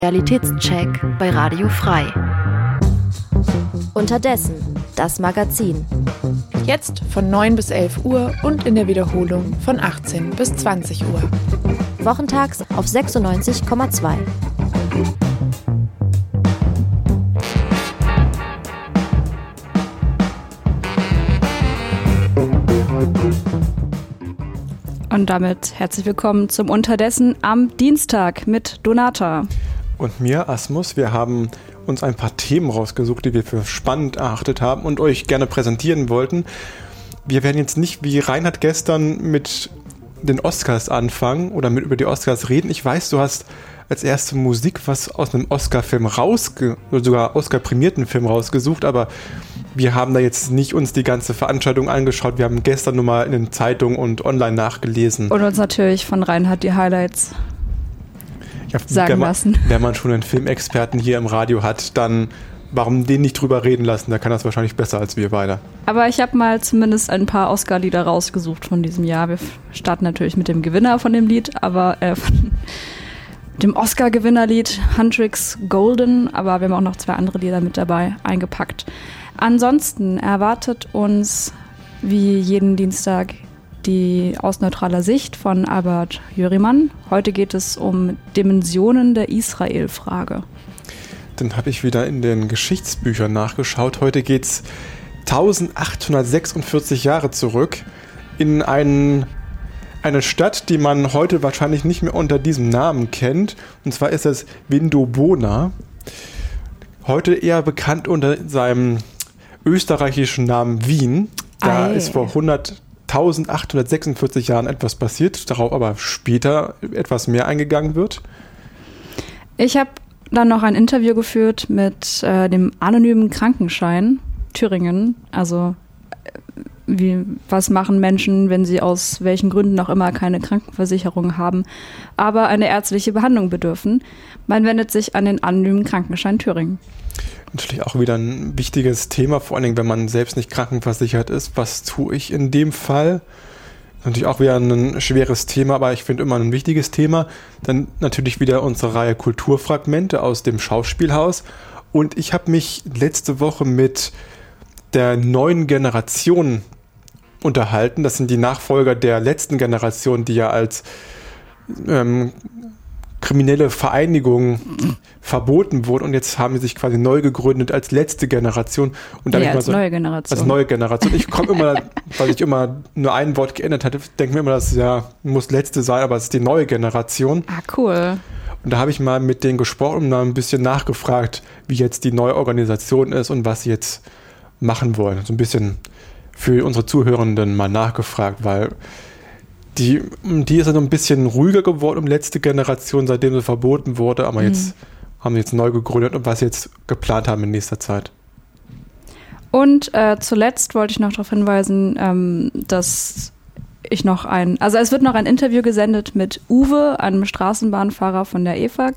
Realitätscheck bei Radio Frei. Unterdessen, das Magazin. Jetzt von 9 bis 11 Uhr und in der Wiederholung von 18 bis 20 Uhr. Wochentags auf 96,2. Und damit herzlich willkommen zum Unterdessen am Dienstag mit Donata. Und mir, Asmus. Wir haben uns ein paar Themen rausgesucht, die wir für spannend erachtet haben und euch gerne präsentieren wollten. Wir werden jetzt nicht wie Reinhard gestern mit den Oscars anfangen oder über die Oscars reden. Ich weiß, du hast als erste Musik was aus einem Oscar-Film oder sogar Oscar-prämierten Film rausgesucht, aber wir haben da jetzt nicht uns die ganze Veranstaltung angeschaut. Wir haben gestern nur mal in den Zeitungen und online nachgelesen. Und uns natürlich von Reinhard die Highlights sagen lassen. Wenn man schon einen Filmexperten hier im Radio hat, dann warum den nicht drüber reden lassen? Der kann das wahrscheinlich besser als wir beide. Aber ich habe mal zumindest ein paar Oscar-Lieder rausgesucht von diesem Jahr. Wir starten natürlich mit dem Gewinner von dem Lied, aber von dem Oscar-Gewinnerlied Huntrix Golden, aber wir haben auch noch 2 andere Lieder mit dabei eingepackt. Ansonsten erwartet uns wie jeden Dienstag die aus neutraler Sicht von Albert Jörimann. Heute geht es um Dimensionen der Israel-Frage. Dann habe ich wieder in den Geschichtsbüchern nachgeschaut. Heute geht es 1846 Jahre zurück in eine Stadt, die man heute wahrscheinlich nicht mehr unter diesem Namen kennt. Und zwar ist es Vindobona. Heute eher bekannt unter seinem österreichischen Namen Wien. Da ist vor 1846 Jahren etwas passiert, darauf aber später etwas mehr eingegangen wird. Ich habe dann noch ein Interview geführt mit dem anonymen Krankenschein Thüringen. Also was machen Menschen, wenn sie aus welchen Gründen auch immer keine Krankenversicherung haben, aber eine ärztliche Behandlung bedürfen. Man wendet sich an den anonymen Krankenschein Thüringen. Natürlich auch wieder ein wichtiges Thema, vor allen Dingen, wenn man selbst nicht krankenversichert ist. Was tue ich in dem Fall? Natürlich auch wieder ein schweres Thema, aber ich finde immer ein wichtiges Thema. Dann natürlich wieder unsere Reihe Kulturfragmente aus dem Schauspielhaus. Und ich habe mich letzte Woche mit der neuen Generation unterhalten. Das sind die Nachfolger der letzten Generation, die ja als kriminelle Vereinigung verboten wurde und jetzt haben sie sich quasi neu gegründet als letzte Generation. Und dann als neue Generation. Als neue Generation. Ich komme immer, weil ich immer nur ein Wort geändert hatte, denke mir immer, das muss letzte sein, aber es ist die neue Generation. Ah, cool. Und da habe ich mal mit denen gesprochen und mal ein bisschen nachgefragt, wie jetzt die neue Organisation ist und was sie jetzt machen wollen. So ein bisschen für unsere Zuhörenden mal nachgefragt, weil die ist ja so ein bisschen ruhiger geworden letzte Generation, seitdem sie verboten wurde, aber jetzt haben sie jetzt neu gegründet und was sie jetzt geplant haben in nächster Zeit. Und zuletzt wollte ich noch darauf hinweisen, dass ich noch es wird noch ein Interview gesendet mit Uwe, einem Straßenbahnfahrer von der EFAG,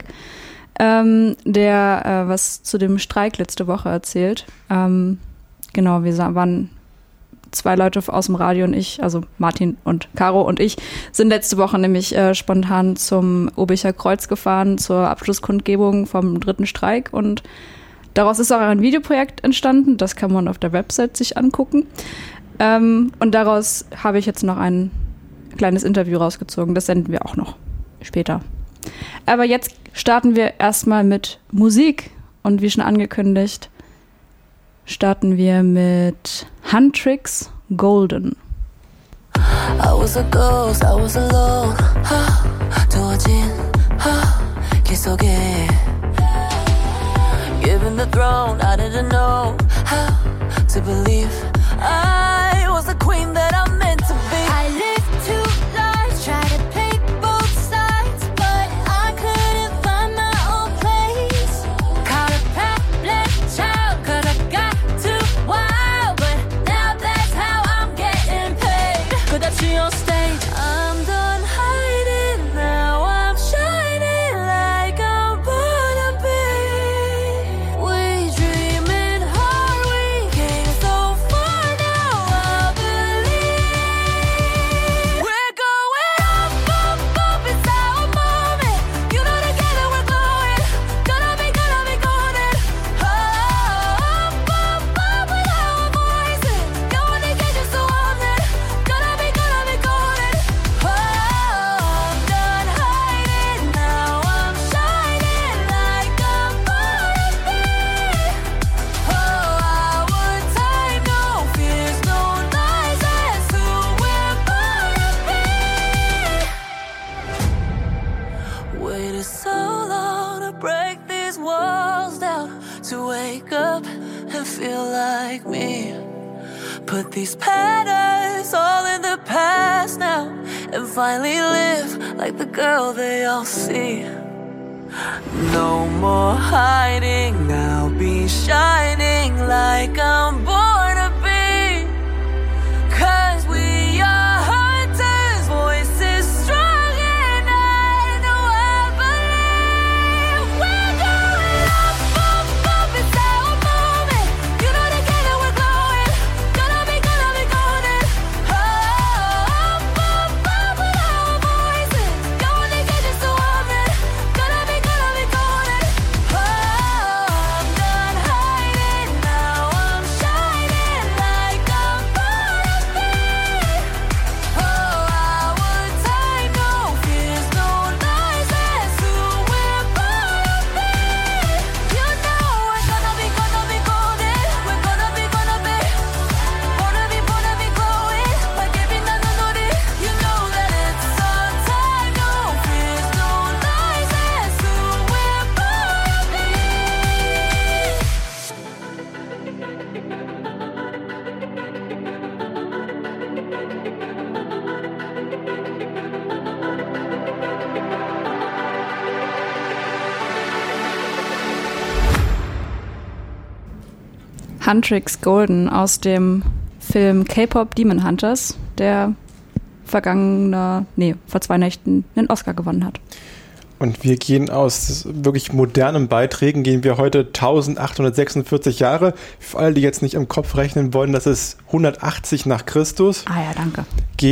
der was zu dem Streik letzte Woche erzählt. Genau, wir waren 2 Leute aus dem Radio und ich, also Martin und Caro und ich, sind letzte Woche nämlich spontan zum Obicher Kreuz gefahren zur Abschlusskundgebung vom 3. Streik und daraus ist auch ein Videoprojekt entstanden, das kann man auf der Website sich angucken und daraus habe ich jetzt noch ein kleines Interview rausgezogen, das senden wir auch noch später. Aber jetzt starten wir erstmal mit Musik und wie schon angekündigt, starten wir mit Huntrix Golden. I was a ghost, I was alone. 두어진 길 속에 Given the throne, I didn't know how to believe I was the queen that I'm meant to be. I lived 2 lives, tried to pick both sides, but I couldn't find my own place. Caught a path-led child, 'cause I got too wild, but now that's how I'm getting paid. 끝없이 on stage, I'm done hiding, now I'm shining like I'm born to be. We dreaming hard, we came so far, now I believe. feel like me. Put these patterns all in the past now and finally live like the girl they all see. No more hiding, I'll be shining like I'm born to be. 'Cause we are hunters, voices strong and I know I believe. We're going up, up, up, it's our moment. You know together we're glowing. Gonna be golden. Up, up, up with our voices. Going to get you so often. Gonna be golden. Oh, I'm done hiding, now I'm shining like I'm born to be. Oh, our time, no fears, no lies, that's who we're born to be. You know we're gonna be golden. We're gonna be glowing like every melody. You know that it's our time, no fears, no lies, that's who we're born to be. Huntrix Golden aus dem Film K-Pop Demon Hunters, der vor 2 Nächten einen Oscar gewonnen hat. Und wir gehen aus wirklich modernen Beiträgen, gehen wir heute 1846 Jahre. Für alle, die jetzt nicht im Kopf rechnen wollen, das ist 180 nach Christus. Ah ja, danke.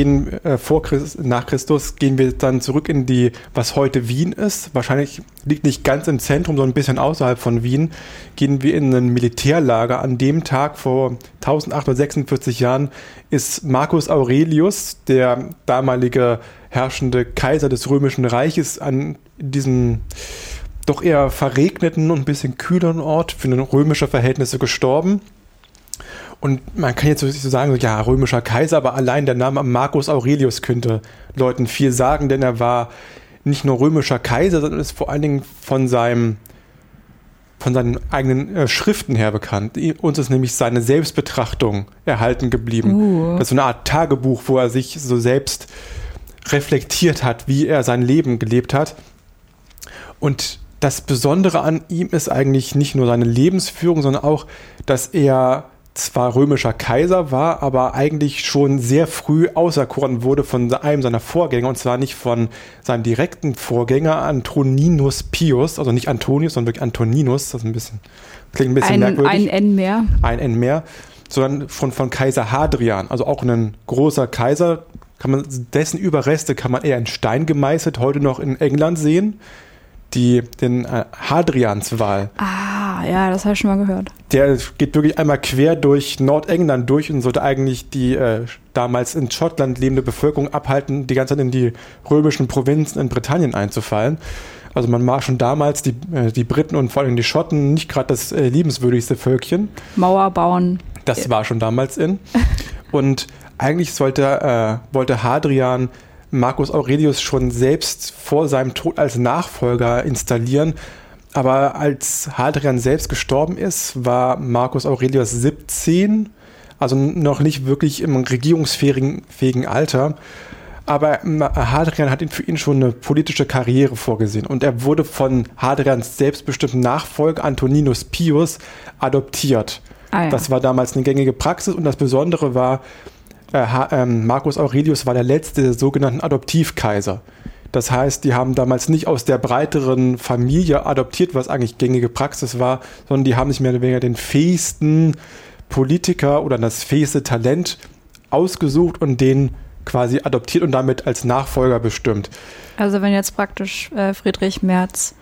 Nach Christus gehen wir dann zurück in was heute Wien ist. Wahrscheinlich liegt nicht ganz im Zentrum, sondern ein bisschen außerhalb von Wien. Gehen wir in ein Militärlager. An dem Tag vor 1846 Jahren ist Marcus Aurelius, der damalige herrschende Kaiser des Römischen Reiches, an diesem doch eher verregneten und ein bisschen kühleren Ort für römische Verhältnisse gestorben. Und man kann jetzt so sagen, ja, römischer Kaiser, aber allein der Name Marcus Aurelius könnte Leuten viel sagen, denn er war nicht nur römischer Kaiser, sondern ist vor allen Dingen von seinen eigenen Schriften her bekannt. Uns ist nämlich seine Selbstbetrachtung erhalten geblieben. Das ist so eine Art Tagebuch, wo er sich so selbst reflektiert hat, wie er sein Leben gelebt hat. Und das Besondere an ihm ist eigentlich nicht nur seine Lebensführung, sondern auch, dass er zwar römischer Kaiser war, aber eigentlich schon sehr früh auserkoren wurde von einem seiner Vorgänger, und zwar nicht von seinem direkten Vorgänger Antoninus Pius, also nicht Antonius, sondern wirklich Antoninus, das klingt ein bisschen merkwürdig. Ein N mehr, sondern von Kaiser Hadrian, also auch ein großer Kaiser. Dessen Überreste kann man eher in Stein gemeißelt heute noch in England sehen. Den Hadrianswal. Ah, ja, das habe ich schon mal gehört. Der geht wirklich einmal quer durch Nordengland durch und sollte eigentlich die damals in Schottland lebende Bevölkerung abhalten, die ganze Zeit in die römischen Provinzen in Britannien einzufallen. Also man war schon damals die Briten und vor allem die Schotten nicht gerade das liebenswürdigste Völkchen. Mauer bauen. Das war schon damals in. Und eigentlich wollte Hadrian Marcus Aurelius schon selbst vor seinem Tod als Nachfolger installieren. Aber als Hadrian selbst gestorben ist, war Marcus Aurelius 17, also noch nicht wirklich im regierungsfähigen Alter. Aber Hadrian hat für ihn schon eine politische Karriere vorgesehen. Und er wurde von Hadrians selbstbestimmten Nachfolger Antoninus Pius adoptiert. Ah ja. Das war damals eine gängige Praxis. Und das Besondere war, Marcus Aurelius war der letzte der sogenannten Adoptivkaiser. Das heißt, die haben damals nicht aus der breiteren Familie adoptiert, was eigentlich gängige Praxis war, sondern die haben sich mehr oder weniger den fähigsten Politiker oder das fähigste Talent ausgesucht und den quasi adoptiert und damit als Nachfolger bestimmt. Also wenn jetzt praktisch Friedrich Merz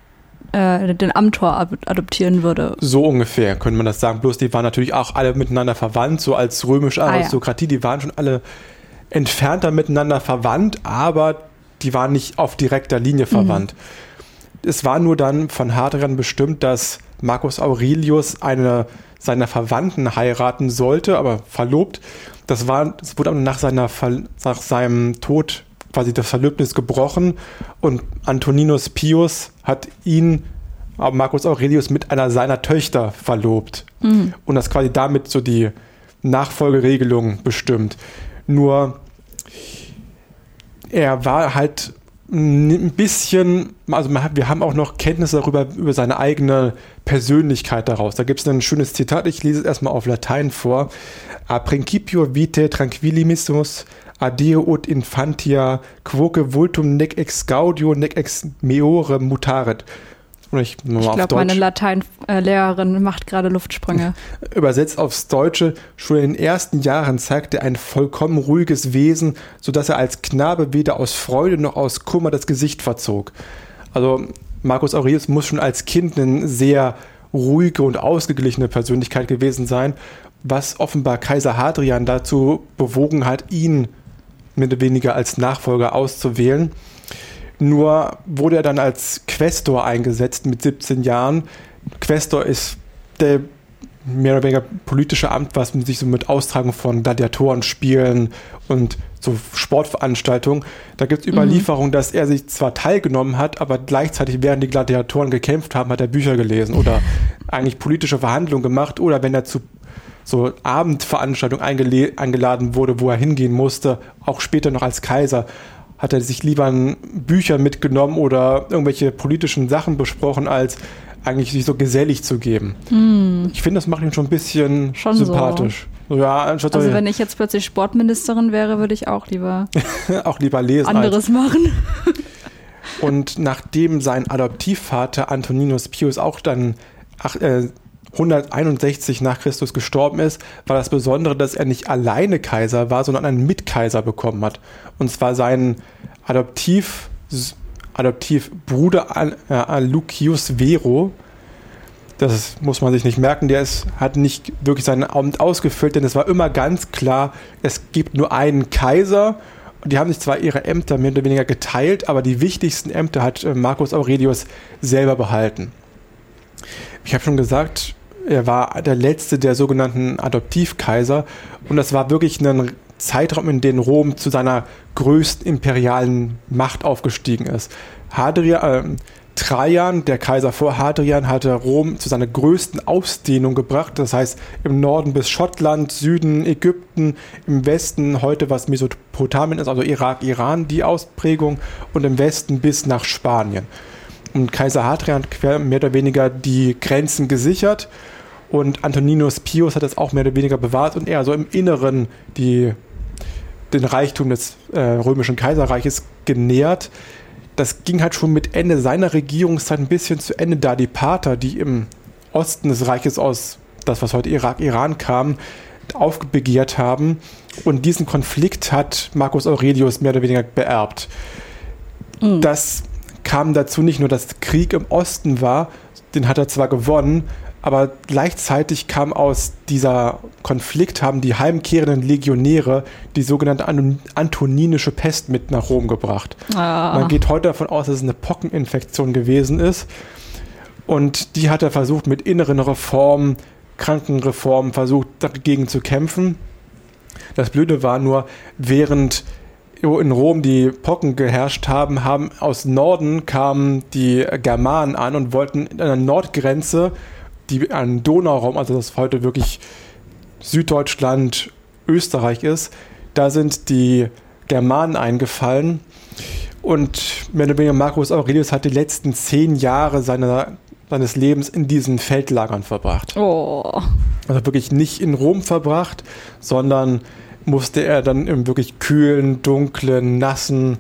den Amthor adoptieren würde. So ungefähr könnte man das sagen. Bloß die waren natürlich auch alle miteinander verwandt, so als römische Aristokratie. Die waren schon alle entfernter miteinander verwandt, aber die waren nicht auf direkter Linie verwandt. Es war nur dann von Hadrian bestimmt, dass Marcus Aurelius eine seiner Verwandten heiraten sollte, aber verlobt. Das wurde aber nach seinem Tod quasi das Verlöbnis gebrochen und Antoninus Pius hat ihn Marcus Aurelius mit einer seiner Töchter verlobt. Und das quasi damit so die Nachfolgeregelung bestimmt. Nur er war halt ein bisschen, also wir haben auch noch Kenntnisse darüber, über seine eigene Persönlichkeit daraus. Da gibt es ein schönes Zitat, ich lese es erstmal auf Latein vor. A principio vitae tranquillissimus adeo ut infantia quoque vultum nec ex gaudio nec ex meore mutaret. Ich glaube, meine Lateinlehrerin macht gerade Luftsprünge. Übersetzt aufs Deutsche, schon in den ersten Jahren zeigte er ein vollkommen ruhiges Wesen, sodass er als Knabe weder aus Freude noch aus Kummer das Gesicht verzog. Also Marcus Aurelius muss schon als Kind eine sehr ruhige und ausgeglichene Persönlichkeit gewesen sein, was offenbar Kaiser Hadrian dazu bewogen hat, ihn mehr oder weniger als Nachfolger auszuwählen. Nur wurde er dann als Quästor eingesetzt mit 17 Jahren. Quästor ist der mehr oder weniger politische Amt, was man sich so mit Austragung von Gladiatorenspielen und so Sportveranstaltungen, da gibt es Überlieferungen, dass er sich zwar teilgenommen hat, aber gleichzeitig, während die Gladiatoren gekämpft haben, hat er Bücher gelesen oder eigentlich politische Verhandlungen gemacht oder wenn er zu so Abendveranstaltungen eingeladen wurde, wo er hingehen musste, auch später noch als Kaiser, hat er sich lieber Bücher mitgenommen oder irgendwelche politischen Sachen besprochen, als eigentlich sich so gesellig zu geben. Ich finde, das macht ihn schon ein bisschen sympathisch. So. Ja, also wenn ich jetzt plötzlich Sportministerin wäre, würde ich auch lieber lesen anderes machen. Und nachdem sein Adoptivvater Antoninus Pius auch dann 161 nach Christus gestorben ist, war das Besondere, dass er nicht alleine Kaiser war, sondern einen Mitkaiser bekommen hat. Und zwar seinen Adoptivbruder Lucius Vero. Das muss man sich nicht merken, hat nicht wirklich sein Amt ausgefüllt, denn es war immer ganz klar, es gibt nur einen Kaiser. Die haben sich zwar ihre Ämter mehr oder weniger geteilt, aber die wichtigsten Ämter hat Marcus Aurelius selber behalten. Ich habe schon gesagt, er war der letzte der sogenannten Adoptivkaiser und das war wirklich ein Zeitraum, in dem Rom zu seiner größten imperialen Macht aufgestiegen ist. Trajan, der Kaiser vor Hadrian, hatte Rom zu seiner größten Ausdehnung gebracht. Das heißt, im Norden bis Schottland, Süden Ägypten, im Westen heute was Mesopotamien ist, also Irak, Iran, die Ausprägung und im Westen bis nach Spanien. Und Kaiser Hadrian hat mehr oder weniger die Grenzen gesichert und Antoninus Pius hat das auch mehr oder weniger bewahrt und eher so im Inneren den Reichtum des römischen Kaiserreiches genährt. Das ging halt schon mit Ende seiner Regierungszeit ein bisschen zu Ende, da die Parther, die im Osten des Reiches aus das, was heute Irak, Iran kam, aufbegehrt haben. Und diesen Konflikt hat Marcus Aurelius mehr oder weniger beerbt. Das kam dazu nicht nur, dass Krieg im Osten war, den hat er zwar gewonnen, aber gleichzeitig kam aus dieser Konflikt, haben die heimkehrenden Legionäre die sogenannte antoninische Pest mit nach Rom gebracht. Man geht heute davon aus, dass es eine Pockeninfektion gewesen ist und die hat er versucht mit inneren Reformen, Krankenreformen versucht dagegen zu kämpfen. Das Blöde war nur, während in Rom die Pocken geherrscht haben, aus Norden kamen die Germanen an und wollten an der Nordgrenze, die an Donauraum, also das heute wirklich Süddeutschland, Österreich ist, da sind die Germanen eingefallen und mehr oder weniger Marcus Aurelius hat die letzten 10 Jahre seines Lebens in diesen Feldlagern verbracht. Also wirklich nicht in Rom verbracht, sondern musste er dann im wirklich kühlen, dunklen, nassen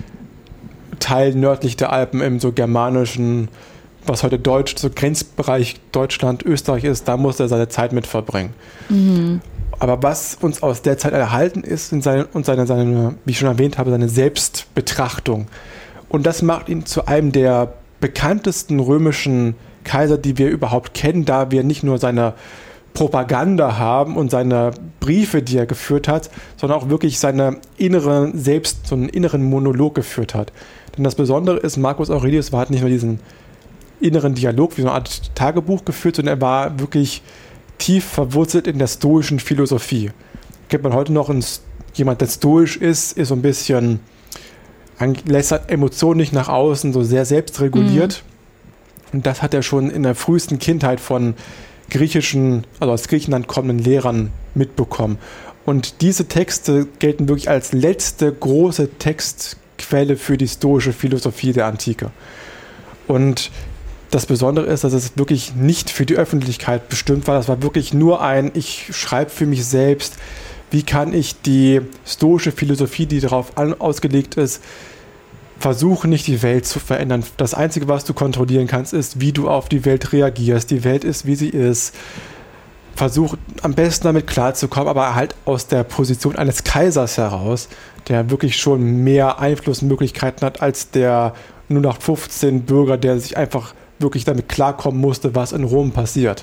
Teil nördlich der Alpen im so germanischen, was heute so Grenzbereich Deutschland, Österreich ist, da musste er seine Zeit mit verbringen. Aber was uns aus der Zeit erhalten ist, seine, wie ich schon erwähnt habe, seine Selbstbetrachtung. Und das macht ihn zu einem der bekanntesten römischen Kaiser, die wir überhaupt kennen, da wir nicht nur seine Propaganda haben und seine Briefe, die er geführt hat, sondern auch wirklich so einen inneren Monolog geführt hat. Denn das Besondere ist, Marcus Aurelius hat nicht nur diesen inneren Dialog wie so eine Art Tagebuch geführt, sondern er war wirklich tief verwurzelt in der stoischen Philosophie. Kennt man heute noch jemand, der stoisch ist so ein bisschen, lässt Emotionen nicht nach außen, so sehr selbstreguliert. Und das hat er schon in der frühesten Kindheit von aus Griechenland kommenden Lehrern mitbekommen. Und diese Texte gelten wirklich als letzte große Textquelle für die stoische Philosophie der Antike. Und das Besondere ist, dass es wirklich nicht für die Öffentlichkeit bestimmt war. Das war wirklich nur ich schreibe für mich selbst, wie kann ich die stoische Philosophie, die darauf ausgelegt ist, versuche nicht die Welt zu verändern. Das Einzige, was du kontrollieren kannst, ist, wie du auf die Welt reagierst. Die Welt ist, wie sie ist. Versuch am besten damit klarzukommen, aber halt aus der Position eines Kaisers heraus, der wirklich schon mehr Einflussmöglichkeiten hat als der 0815 Bürger, der sich einfach wirklich damit klarkommen musste, was in Rom passiert.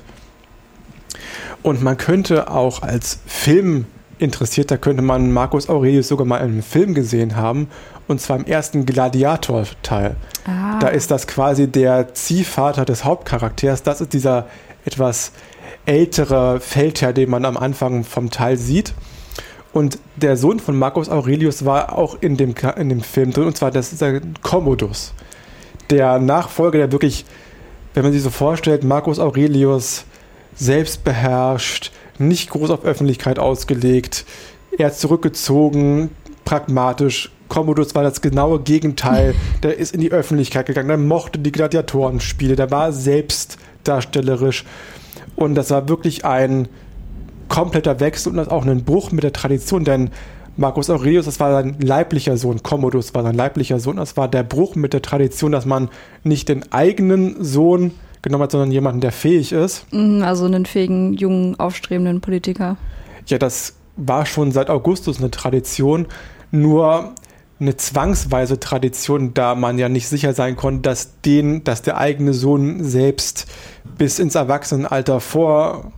Und man könnte auch als Filminteressierter, könnte man Marcus Aurelius sogar mal in einem Film gesehen haben, und zwar im ersten Gladiator-Teil. Da ist das quasi der Ziehvater des Hauptcharakters. Das ist dieser etwas ältere Feldherr, den man am Anfang vom Teil sieht. Und der Sohn von Marcus Aurelius war auch in dem Film drin, und zwar das ist der Commodus. Der Nachfolger, der wirklich, wenn man sich so vorstellt, Marcus Aurelius selbstbeherrscht, nicht groß auf Öffentlichkeit ausgelegt, eher zurückgezogen, pragmatisch. Commodus war das genaue Gegenteil. Der ist in die Öffentlichkeit gegangen, der mochte die Gladiatorenspiele, der war selbstdarstellerisch. Und das war wirklich ein kompletter Wechsel und auch ein Bruch mit der Tradition, denn Marcus Aurelius, das war sein leiblicher Sohn, Commodus war sein leiblicher Sohn, das war der Bruch mit der Tradition, dass man nicht den eigenen Sohn genommen hat, sondern jemanden, der fähig ist. Also einen fähigen, jungen, aufstrebenden Politiker. Ja, das war schon seit Augustus eine Tradition, nur eine zwangsweise Tradition, da man ja nicht sicher sein konnte, dass der eigene Sohn selbst bis ins Erwachsenenalter vorhalten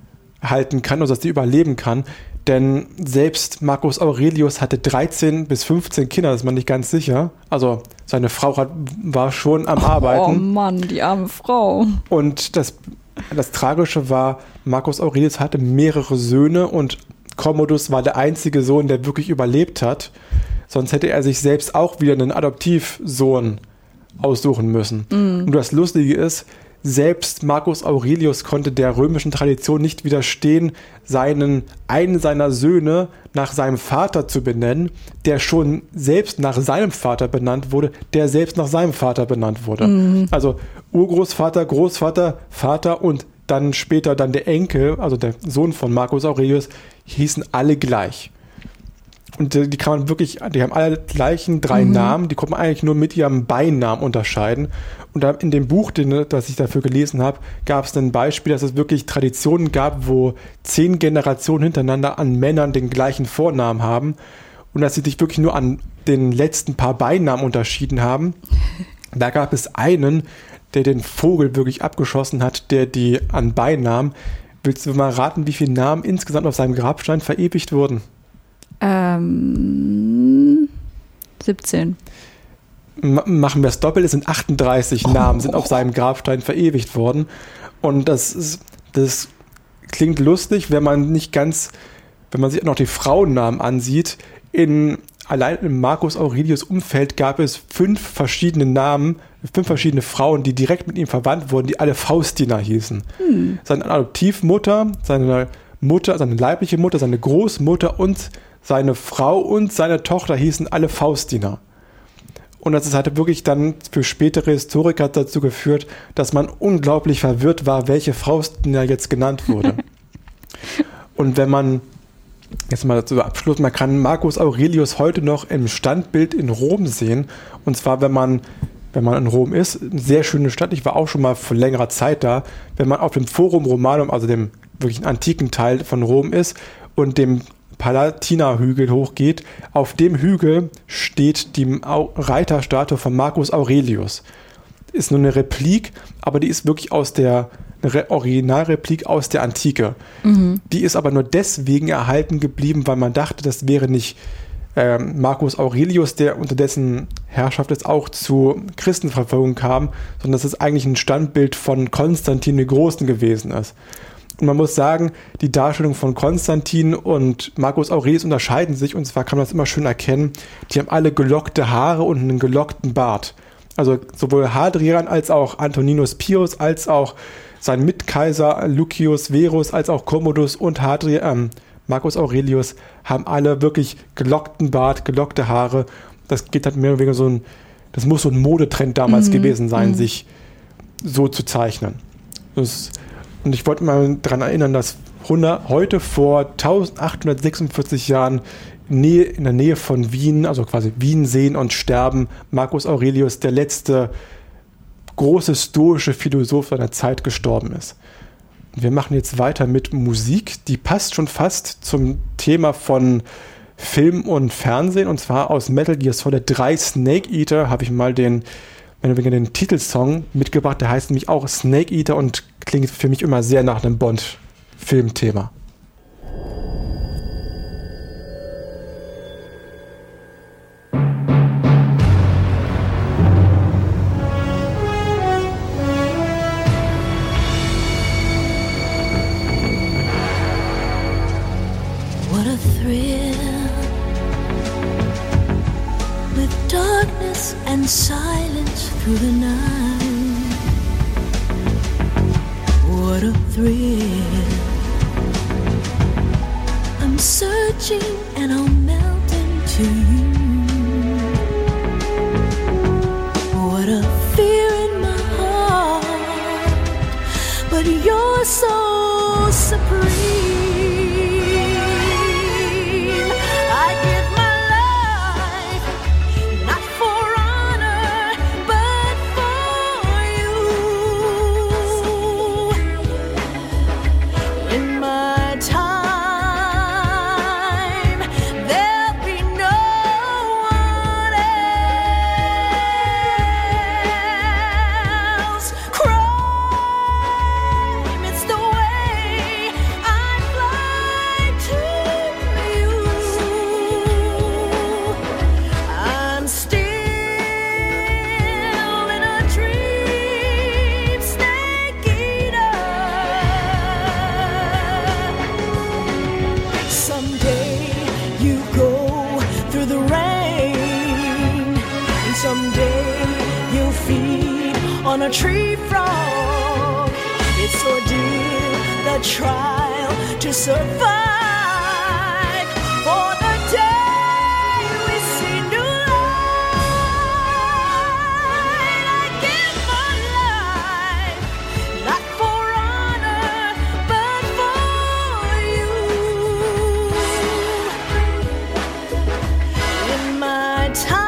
kann, also dass die überleben kann. Denn selbst Marcus Aurelius hatte 13 bis 15 Kinder, das ist man nicht ganz sicher. Also seine Frau war schon am Arbeiten. Oh Mann, die arme Frau. Und das Tragische war, Marcus Aurelius hatte mehrere Söhne und Commodus war der einzige Sohn, der wirklich überlebt hat. Sonst hätte er sich selbst auch wieder einen Adoptivsohn aussuchen müssen. Und das Lustige ist, selbst Marcus Aurelius konnte der römischen Tradition nicht widerstehen, einen seiner Söhne nach seinem Vater zu benennen, der schon selbst nach seinem Vater benannt wurde, der selbst nach seinem Vater benannt wurde. Also Urgroßvater, Großvater, Vater und dann später dann der Enkel, also der Sohn von Marcus Aurelius, hießen alle gleich. Und die haben alle gleichen 3 Namen, die konnte man eigentlich nur mit ihrem Beinamen unterscheiden. Und in dem Buch, das ich dafür gelesen habe, gab es ein Beispiel, dass es wirklich Traditionen gab, wo 10 Generationen hintereinander an Männern den gleichen Vornamen haben und dass sie sich wirklich nur an den letzten paar Beinamen unterschieden haben. Da gab es einen, der den Vogel wirklich abgeschossen hat, der die an Beinamen. Willst du mal raten, wie viele Namen insgesamt auf seinem Grabstein verewigt wurden? 17. Machen wir es doppelt, es sind 38 Namen, sind auf seinem Grabstein verewigt worden. Und das klingt lustig, wenn man sich auch noch die Frauennamen ansieht. Allein im Marcus Aurelius Umfeld gab es 5 verschiedene Namen, 5 verschiedene Frauen, die direkt mit ihm verwandt wurden, die alle Faustina hießen. Seine Adoptivmutter, seine leibliche Mutter, seine Großmutter und seine Frau und seine Tochter hießen alle Faustina. Und das hatte wirklich dann für spätere Historiker dazu geführt, dass man unglaublich verwirrt war, welche Faustina jetzt genannt wurde. Und wenn man, jetzt mal zum Abschluss, man kann Marcus Aurelius heute noch im Standbild in Rom sehen. Und zwar, wenn man in Rom ist, eine sehr schöne Stadt, ich war auch schon mal vor längerer Zeit da, wenn man auf dem Forum Romanum, also dem wirklich antiken Teil von Rom ist und dem Palatina-Hügel hochgeht, auf dem Hügel steht die Reiterstatue von Marcus Aurelius. Ist nur eine Replik, aber die ist wirklich eine Originalreplik aus der Antike. Die ist aber nur deswegen erhalten geblieben, weil man dachte, das wäre nicht Marcus Aurelius, der unter dessen Herrschaft es auch zu Christenverfolgung kam, sondern dass es eigentlich ein Standbild von Konstantin dem Großen gewesen ist. Und man muss sagen, die Darstellung von Konstantin und Marcus Aurelius unterscheiden sich, und zwar kann man das immer schön erkennen, die haben alle gelockte Haare und einen gelockten Bart. Also sowohl Hadrian als auch Antoninus Pius, als auch sein Mitkaiser Lucius Verus, als auch Commodus und Marcus Aurelius haben alle wirklich gelockten Bart, gelockte Haare. Das geht halt mehr oder weniger das muss so ein Modetrend damals gewesen sein, sich so zu zeichnen. Und ich wollte mal daran erinnern, dass heute vor 1846 Jahren in der Nähe von Wien, also quasi Wien sehen und sterben, Marcus Aurelius, der letzte große stoische Philosoph seiner Zeit, gestorben ist. Und wir machen jetzt weiter mit Musik, die passt schon fast zum Thema von Film und Fernsehen, und zwar aus Metal Gear Solid 3 Snake Eater habe ich mal den Titelsong mitgebracht, der heißt nämlich auch Snake Eater und klingt für mich immer sehr nach einem Bond-Filmthema. What a thrill, with darkness and silence through the night. What a thrill, I'm searching and I'll melt into you. What a fear in my heart, but you're so supreme. On a tree frog, it's ordeal, the trial to survive. For the day we see new light, I give my life, not for honor, but for you. In my time,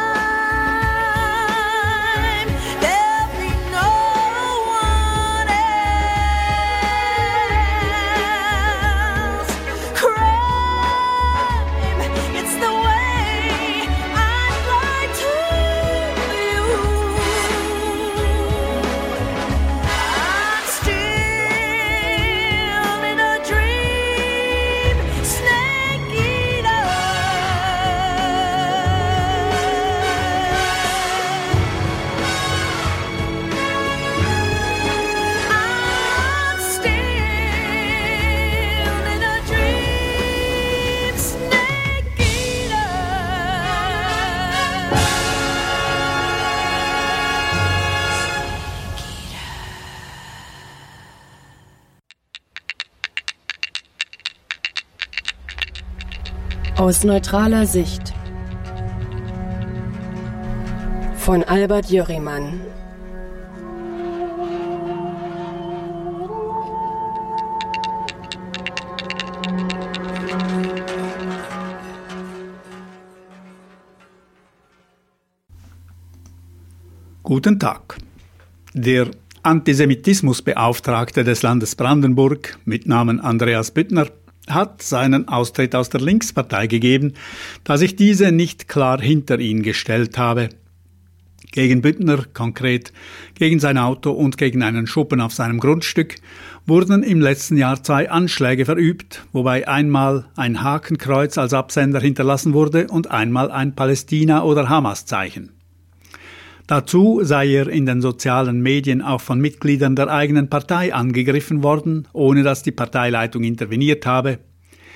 Aus neutraler Sicht von Albert Jörimann. Guten Tag. Der Antisemitismusbeauftragte des Landes Brandenburg mit Namen Andreas Büttner hat seinen Austritt aus der Linkspartei gegeben, da sich diese nicht klar hinter ihn gestellt habe. Gegen Büttner, konkret gegen sein Auto und gegen einen Schuppen auf seinem Grundstück, wurden im letzten Jahr 2 Anschläge verübt, wobei einmal ein Hakenkreuz als Absender hinterlassen wurde und einmal ein Palästina- oder Hamas-Zeichen. Dazu sei er in den sozialen Medien auch von Mitgliedern der eigenen Partei angegriffen worden, ohne dass die Parteileitung interveniert habe.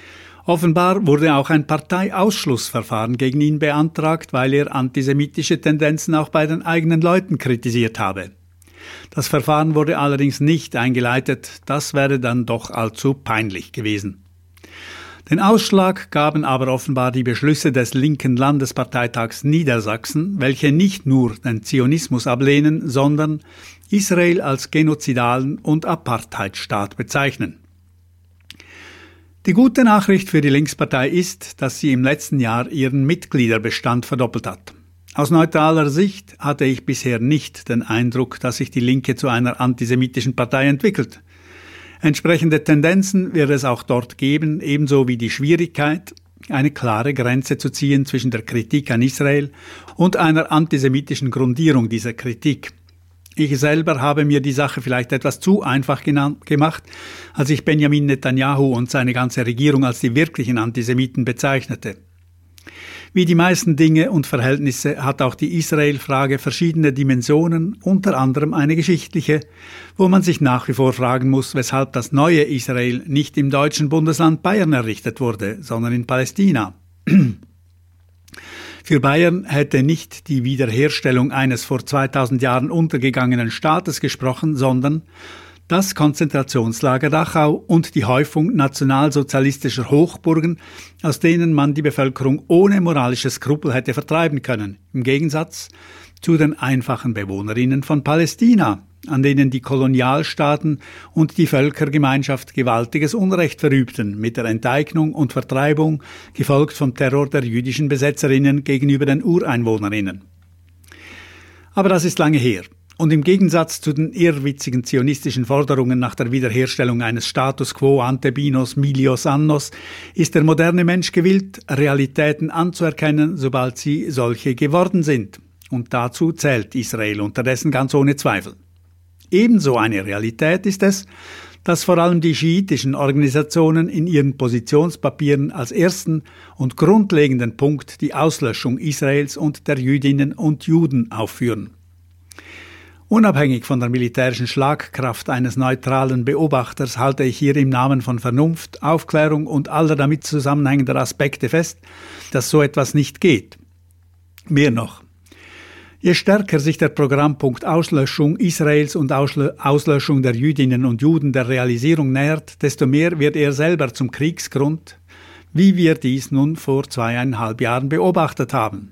Offenbar wurde auch ein Parteiausschlussverfahren gegen ihn beantragt, weil er antisemitische Tendenzen auch bei den eigenen Leuten kritisiert habe. Das Verfahren wurde allerdings nicht eingeleitet, das wäre dann doch allzu peinlich gewesen. Den Ausschlag gaben aber offenbar die Beschlüsse des linken Landesparteitags Niedersachsen, welche nicht nur den Zionismus ablehnen, sondern Israel als genozidalen und Apartheidstaat bezeichnen. Die gute Nachricht für die Linkspartei ist, dass sie im letzten Jahr ihren Mitgliederbestand verdoppelt hat. Aus neutraler Sicht hatte ich bisher nicht den Eindruck, dass sich die Linke zu einer antisemitischen Partei entwickelt. Entsprechende Tendenzen wird es auch dort geben, ebenso wie die Schwierigkeit, eine klare Grenze zu ziehen zwischen der Kritik an Israel und einer antisemitischen Grundierung dieser Kritik. Ich selber habe mir die Sache vielleicht etwas zu einfach gemacht, als ich Benjamin Netanyahu und seine ganze Regierung als die wirklichen Antisemiten bezeichnete. Wie die meisten Dinge und Verhältnisse hat auch die Israel-Frage verschiedene Dimensionen, unter anderem eine geschichtliche, wo man sich nach wie vor fragen muss, weshalb das neue Israel nicht im deutschen Bundesland Bayern errichtet wurde, sondern in Palästina. Für Bayern hätte nicht die Wiederherstellung eines vor 2000 Jahren untergegangenen Staates gesprochen, sondern das Konzentrationslager Dachau und die Häufung nationalsozialistischer Hochburgen, aus denen man die Bevölkerung ohne moralische Skrupel hätte vertreiben können, im Gegensatz zu den einfachen Bewohnerinnen von Palästina, an denen die Kolonialstaaten und die Völkergemeinschaft gewaltiges Unrecht verübten, mit der Enteignung und Vertreibung, gefolgt vom Terror der jüdischen Besetzerinnen gegenüber den Ureinwohnerinnen. Aber das ist lange her. Und im Gegensatz zu den irrwitzigen zionistischen Forderungen nach der Wiederherstellung eines Status quo ante binos milios annos ist der moderne Mensch gewillt, Realitäten anzuerkennen, sobald sie solche geworden sind. Und dazu zählt Israel unterdessen ganz ohne Zweifel. Ebenso eine Realität ist es, dass vor allem die schiitischen Organisationen in ihren Positionspapieren als ersten und grundlegenden Punkt die Auslöschung Israels und der Jüdinnen und Juden aufführen. Unabhängig von der militärischen Schlagkraft eines neutralen Beobachters halte ich hier im Namen von Vernunft, Aufklärung und aller damit zusammenhängender Aspekte fest, dass so etwas nicht geht. Mehr noch. Je stärker sich der Programmpunkt Auslöschung Israels und Auslöschung der Jüdinnen und Juden der Realisierung nähert, desto mehr wird er selber zum Kriegsgrund, wie wir dies nun vor 2,5 Jahren beobachtet haben.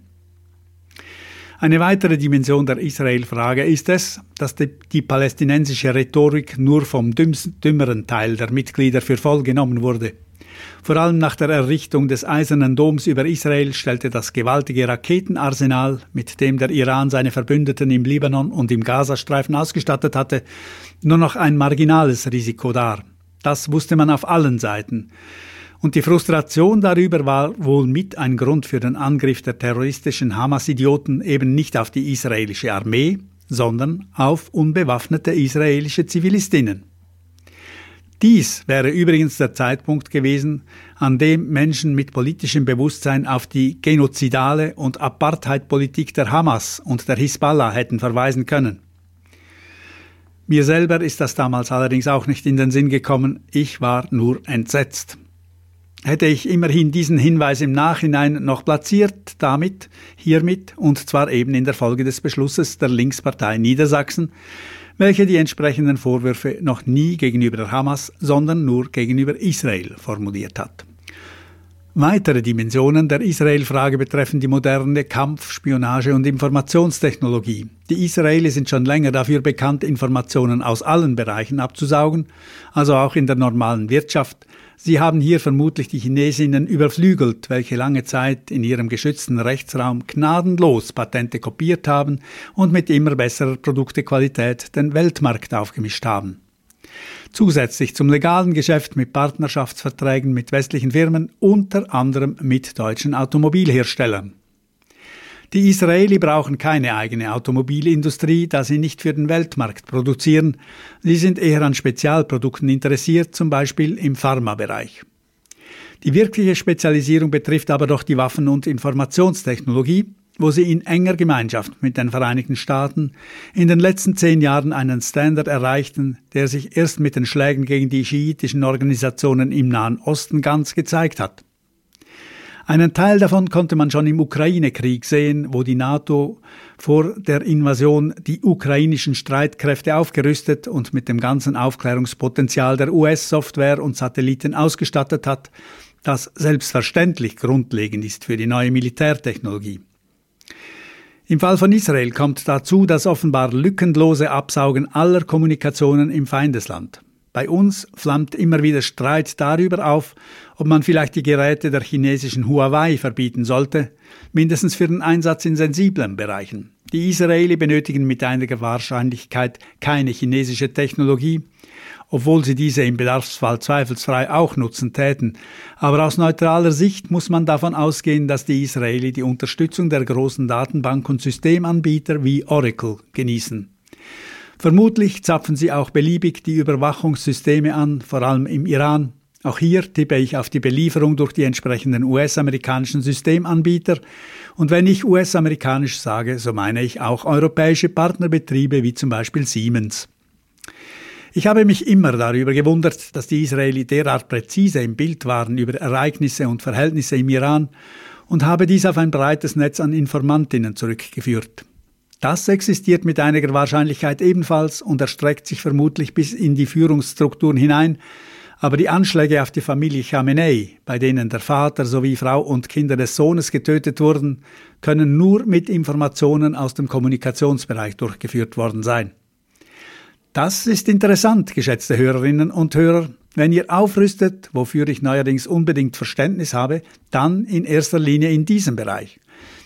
Eine weitere Dimension der Israel-Frage ist es, dass die palästinensische Rhetorik nur vom dümmeren Teil der Mitglieder für voll genommen wurde. Vor allem nach der Errichtung des Eisernen Doms über Israel stellte das gewaltige Raketenarsenal, mit dem der Iran seine Verbündeten im Libanon und im Gazastreifen ausgestattet hatte, nur noch ein marginales Risiko dar. Das wusste man auf allen Seiten. Und die Frustration darüber war wohl mit ein Grund für den Angriff der terroristischen Hamas-Idioten eben nicht auf die israelische Armee, sondern auf unbewaffnete israelische Zivilistinnen. Dies wäre übrigens der Zeitpunkt gewesen, an dem Menschen mit politischem Bewusstsein auf die genozidale und Apartheid-Politik der Hamas und der Hisbollah hätten verweisen können. Mir selber ist das damals allerdings auch nicht in den Sinn gekommen, ich war nur entsetzt. Hätte ich immerhin diesen Hinweis im Nachhinein noch platziert, hiermit, und zwar eben in der Folge des Beschlusses der Linkspartei Niedersachsen, welche die entsprechenden Vorwürfe noch nie gegenüber der Hamas, sondern nur gegenüber Israel formuliert hat. Weitere Dimensionen der Israel-Frage betreffen die moderne Kampf-, Spionage- und Informationstechnologie. Die Israelis sind schon länger dafür bekannt, Informationen aus allen Bereichen abzusaugen, also auch in der normalen Wirtschaft. Sie haben hier vermutlich die Chinesinnen überflügelt, welche lange Zeit in ihrem geschützten Rechtsraum gnadenlos Patente kopiert haben und mit immer besserer Produktequalität den Weltmarkt aufgemischt haben. Zusätzlich zum legalen Geschäft mit Partnerschaftsverträgen mit westlichen Firmen, unter anderem mit deutschen Automobilherstellern. Die Israeli brauchen keine eigene Automobilindustrie, da sie nicht für den Weltmarkt produzieren. Sie sind eher an Spezialprodukten interessiert, zum Beispiel im Pharmabereich. Die wirkliche Spezialisierung betrifft aber doch die Waffen- und Informationstechnologie, wo sie in enger Gemeinschaft mit den Vereinigten Staaten in den letzten 10 Jahren einen Standard erreichten, der sich erst mit den Schlägen gegen die schiitischen Organisationen im Nahen Osten ganz gezeigt hat. Einen Teil davon konnte man schon im Ukraine-Krieg sehen, wo die NATO vor der Invasion die ukrainischen Streitkräfte aufgerüstet und mit dem ganzen Aufklärungspotenzial der US-Software und Satelliten ausgestattet hat, das selbstverständlich grundlegend ist für die neue Militärtechnologie. Im Fall von Israel kommt dazu das offenbar lückenlose Absaugen aller Kommunikationen im Feindesland. Bei uns flammt immer wieder Streit darüber auf, ob man vielleicht die Geräte der chinesischen Huawei verbieten sollte, mindestens für den Einsatz in sensiblen Bereichen. Die Israelis benötigen mit einiger Wahrscheinlichkeit keine chinesische Technologie, obwohl sie diese im Bedarfsfall zweifelsfrei auch nutzen täten. Aber aus neutraler Sicht muss man davon ausgehen, dass die Israelis die Unterstützung der großen Datenbank- und Systemanbieter wie Oracle genießen. Vermutlich zapfen sie auch beliebig die Überwachungssysteme an, vor allem im Iran. Auch hier tippe ich auf die Belieferung durch die entsprechenden US-amerikanischen Systemanbieter. Und wenn ich US-amerikanisch sage, so meine ich auch europäische Partnerbetriebe wie zum Beispiel Siemens. Ich habe mich immer darüber gewundert, dass die Israelis derart präzise im Bild waren über Ereignisse und Verhältnisse im Iran und habe dies auf ein breites Netz an Informantinnen zurückgeführt. Das existiert mit einiger Wahrscheinlichkeit ebenfalls und erstreckt sich vermutlich bis in die Führungsstrukturen hinein, aber die Anschläge auf die Familie Khamenei, bei denen der Vater sowie Frau und Kinder des Sohnes getötet wurden, können nur mit Informationen aus dem Kommunikationsbereich durchgeführt worden sein. Das ist interessant, geschätzte Hörerinnen und Hörer. Wenn ihr aufrüstet, wofür ich neuerdings unbedingt Verständnis habe, dann in erster Linie in diesem Bereich.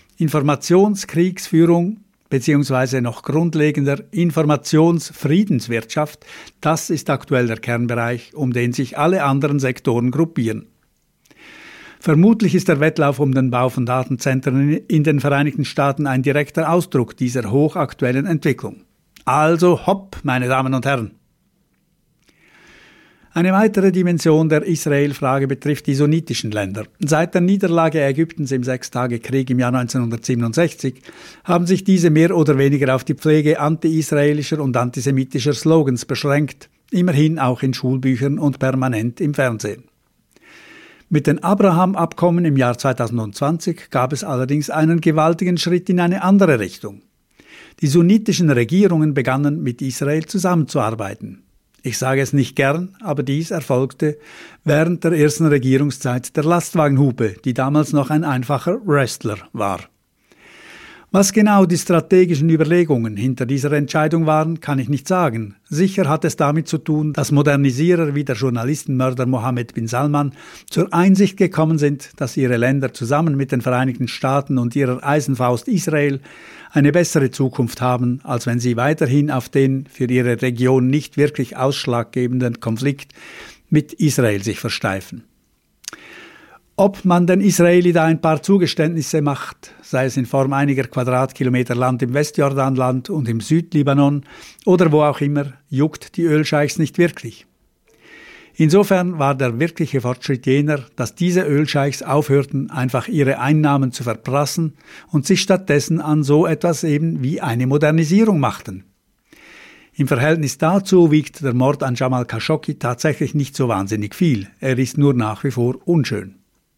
Informationskriegsführung beziehungsweise noch grundlegender Informationsfriedenswirtschaft, das ist aktuell der Kernbereich, um den sich alle anderen Sektoren gruppieren. Vermutlich ist der Wettlauf um den Bau von Datenzentren in den Vereinigten Staaten ein direkter Ausdruck dieser hochaktuellen Entwicklung. Also hopp, meine Damen und Herren! Eine weitere Dimension der Israel-Frage betrifft die sunnitischen Länder. Seit der Niederlage Ägyptens im Sechstagekrieg im Jahr 1967 haben sich diese mehr oder weniger auf die Pflege anti-israelischer und antisemitischer Slogans beschränkt, immerhin auch in Schulbüchern und permanent im Fernsehen. Mit den Abraham-Abkommen im Jahr 2020 gab es allerdings einen gewaltigen Schritt in eine andere Richtung. Die sunnitischen Regierungen begannen mit Israel zusammenzuarbeiten. Ich sage es nicht gern, aber dies erfolgte während der ersten Regierungszeit der Lastwagenhupe, die damals noch ein einfacher Wrestler war. Was genau die strategischen Überlegungen hinter dieser Entscheidung waren, kann ich nicht sagen. Sicher hat es damit zu tun, dass Modernisierer wie der Journalistenmörder Mohammed bin Salman zur Einsicht gekommen sind, dass ihre Länder zusammen mit den Vereinigten Staaten und ihrer Eisenfaust Israel eine bessere Zukunft haben, als wenn sie weiterhin auf den für ihre Region nicht wirklich ausschlaggebenden Konflikt mit Israel sich versteifen. Ob man den Israelis da ein paar Zugeständnisse macht, sei es in Form einiger Quadratkilometer Land im Westjordanland und im Südlibanon oder wo auch immer, juckt die Ölscheichs nicht wirklich. Insofern war der wirkliche Fortschritt jener, dass diese Ölscheichs aufhörten, einfach ihre Einnahmen zu verprassen und sich stattdessen an so etwas eben wie eine Modernisierung machten. Im Verhältnis dazu wiegt der Mord an Jamal Khashoggi tatsächlich nicht so wahnsinnig viel, er ist nur nach wie vor unschön.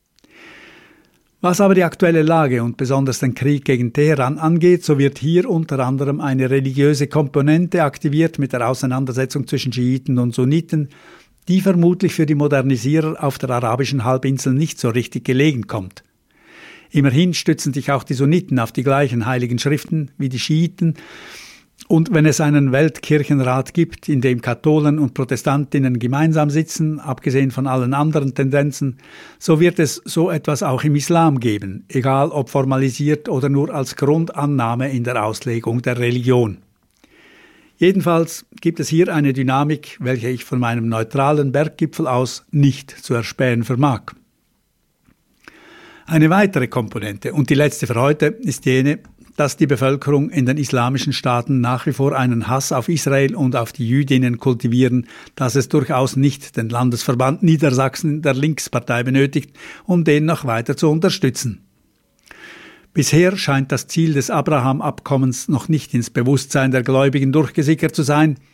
Was aber die aktuelle Lage und besonders den Krieg gegen Teheran angeht, so wird hier unter anderem eine religiöse Komponente aktiviert mit der Auseinandersetzung zwischen Schiiten und Sunniten, die vermutlich für die Modernisierer auf der arabischen Halbinsel nicht so richtig gelegen kommt. Immerhin stützen sich auch die Sunniten auf die gleichen heiligen Schriften wie die Schiiten, und wenn es einen Weltkirchenrat gibt, in dem Katholen und Protestantinnen gemeinsam sitzen, abgesehen von allen anderen Tendenzen, so wird es so etwas auch im Islam geben, egal ob formalisiert oder nur als Grundannahme in der Auslegung der Religion. Jedenfalls gibt es hier eine Dynamik, welche ich von meinem neutralen Berggipfel aus nicht zu erspähen vermag. Eine weitere Komponente, und die letzte für heute, ist jene, dass die Bevölkerung in den islamischen Staaten nach wie vor einen Hass auf Israel und auf die Jüdinnen kultivieren, dass es durchaus nicht den Landesverband Niedersachsen der Linkspartei benötigt, um den noch weiter zu unterstützen. Bisher scheint das Ziel des Abraham-Abkommens noch nicht ins Bewusstsein der Gläubigen durchgesickert zu sein.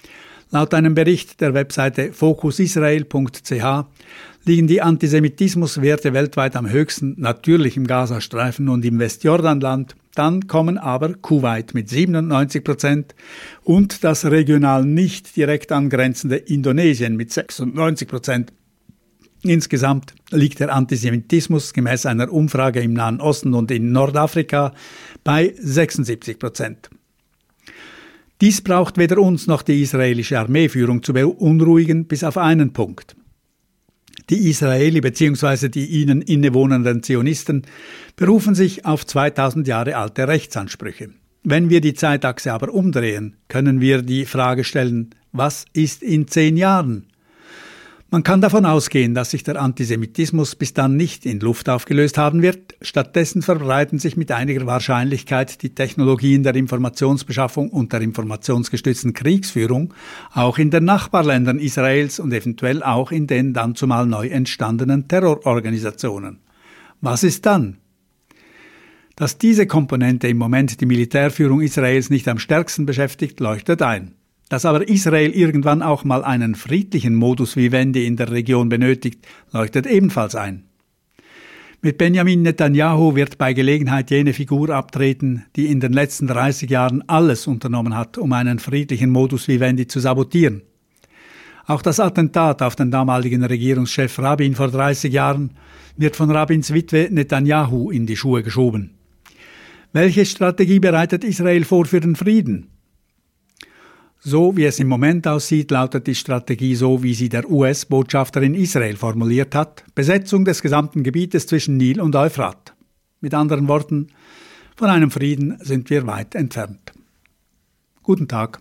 Laut einem Bericht der Webseite focusisrael.ch liegen die Antisemitismuswerte weltweit am höchsten, natürlich im Gazastreifen und im Westjordanland. Dann kommen aber Kuwait mit 97% und das regional nicht direkt angrenzende Indonesien mit 96%. Insgesamt liegt der Antisemitismus gemäß einer Umfrage im Nahen Osten und in Nordafrika bei 76%. Dies braucht weder uns noch die israelische Armeeführung zu beunruhigen, bis auf einen Punkt. Die Israeli bzw. die ihnen innewohnenden Zionisten berufen sich auf 2000 Jahre alte Rechtsansprüche. Wenn wir die Zeitachse aber umdrehen, können wir die Frage stellen, was ist in 10 Jahren? Man kann davon ausgehen, dass sich der Antisemitismus bis dann nicht in Luft aufgelöst haben wird. Stattdessen verbreiten sich mit einiger Wahrscheinlichkeit die Technologien der Informationsbeschaffung und der informationsgestützten Kriegsführung auch in den Nachbarländern Israels und eventuell auch in den dann zumal neu entstandenen Terrororganisationen. Was ist dann? Dass diese Komponente im Moment die Militärführung Israels nicht am stärksten beschäftigt, leuchtet ein. Dass aber Israel irgendwann auch mal einen friedlichen Modus vivendi in der Region benötigt, leuchtet ebenfalls ein. Mit Benjamin Netanyahu wird bei Gelegenheit jene Figur abtreten, die in den letzten 30 Jahren alles unternommen hat, um einen friedlichen Modus vivendi zu sabotieren. Auch das Attentat auf den damaligen Regierungschef Rabin vor 30 Jahren wird von Rabins Witwe Netanyahu in die Schuhe geschoben. Welche Strategie bereitet Israel vor für den Frieden? So wie es im Moment aussieht, lautet die Strategie so, wie sie der US-Botschafter in Israel formuliert hat: Besetzung des gesamten Gebietes zwischen Nil und Euphrat. Mit anderen Worten, von einem Frieden sind wir weit entfernt. Guten Tag.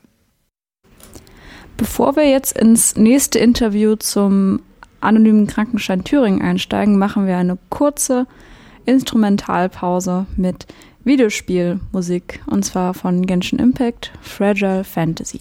Bevor wir jetzt ins nächste Interview zum anonymen Krankenschein Thüringen einsteigen, machen wir eine kurze Instrumentalpause mit Videospielmusik, und zwar von Genshin Impact, Fragile Fantasy.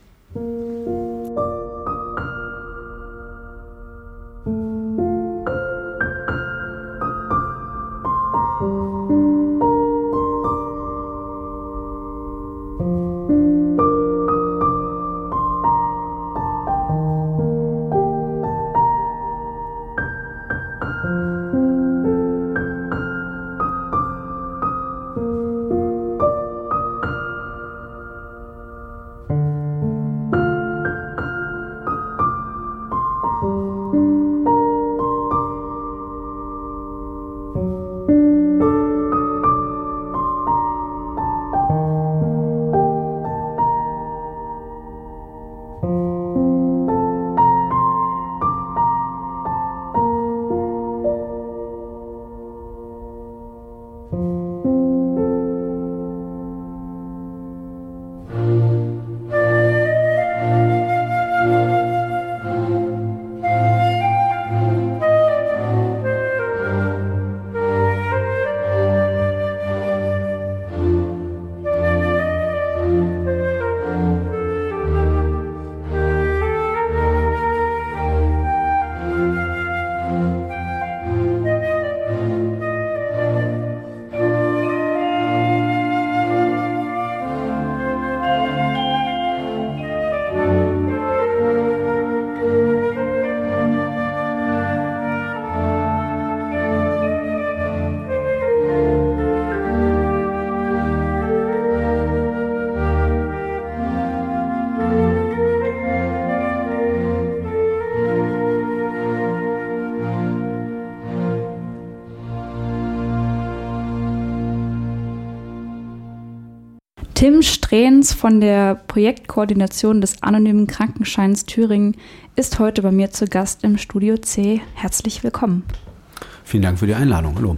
Tim Strehns von der Projektkoordination des anonymen Krankenscheins Thüringen ist heute bei mir zu Gast im Studio C. Herzlich willkommen. Vielen Dank für die Einladung. Hallo.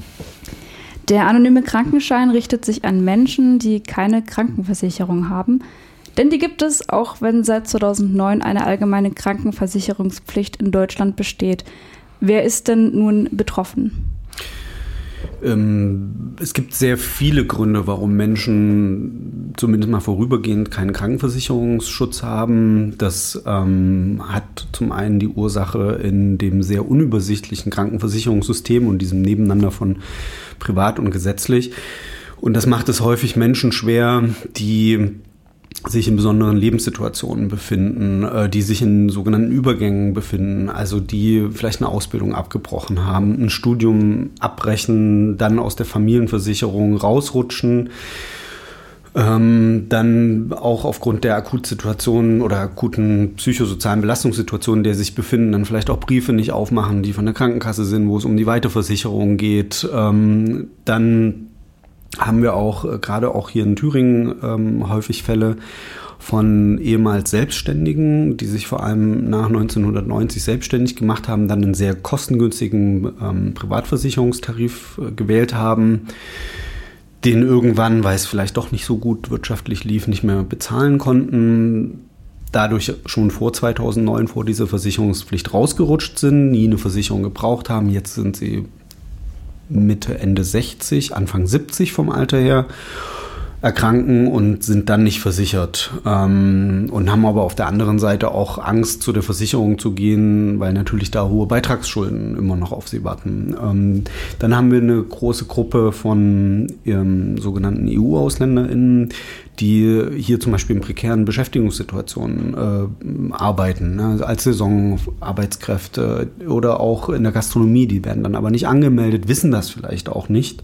Der anonyme Krankenschein richtet sich an Menschen, die keine Krankenversicherung haben. Denn die gibt es, auch wenn seit 2009 eine allgemeine Krankenversicherungspflicht in Deutschland besteht. Wer ist denn nun betroffen? Es gibt sehr viele Gründe, warum Menschen zumindest mal vorübergehend keinen Krankenversicherungsschutz haben. Das hat zum einen die Ursache in dem sehr unübersichtlichen Krankenversicherungssystem und diesem Nebeneinander von privat und gesetzlich. Und das macht es häufig Menschen schwer, die sich in besonderen Lebenssituationen befinden, die sich in sogenannten Übergängen befinden, also die vielleicht eine Ausbildung abgebrochen haben, ein Studium abbrechen, dann aus der Familienversicherung rausrutschen, dann auch aufgrund der Akutsituation oder akuten psychosozialen Belastungssituationen, in der sie sich befinden, dann vielleicht auch Briefe nicht aufmachen, die von der Krankenkasse sind, wo es um die Weiterversicherung geht. Dann haben wir auch, gerade auch hier in Thüringen, häufig Fälle von ehemals Selbstständigen, die sich vor allem nach 1990 selbstständig gemacht haben, dann einen sehr kostengünstigen Privatversicherungstarif gewählt haben, den irgendwann, weil es vielleicht doch nicht so gut wirtschaftlich lief, nicht mehr bezahlen konnten, dadurch schon vor 2009, vor dieser Versicherungspflicht rausgerutscht sind, nie eine Versicherung gebraucht haben. Jetzt sind sie Mitte, Ende 60, Anfang 70 vom Alter her, erkranken und sind dann nicht versichert und haben aber auf der anderen Seite auch Angst, zu der Versicherung zu gehen, weil natürlich da hohe Beitragsschulden immer noch auf sie warten. Dann haben wir eine große Gruppe von sogenannten EU-AusländerInnen, die hier zum Beispiel in prekären Beschäftigungssituationen arbeiten, ne, als Saisonarbeitskräfte oder auch in der Gastronomie. Die werden dann aber nicht angemeldet, wissen das vielleicht auch nicht.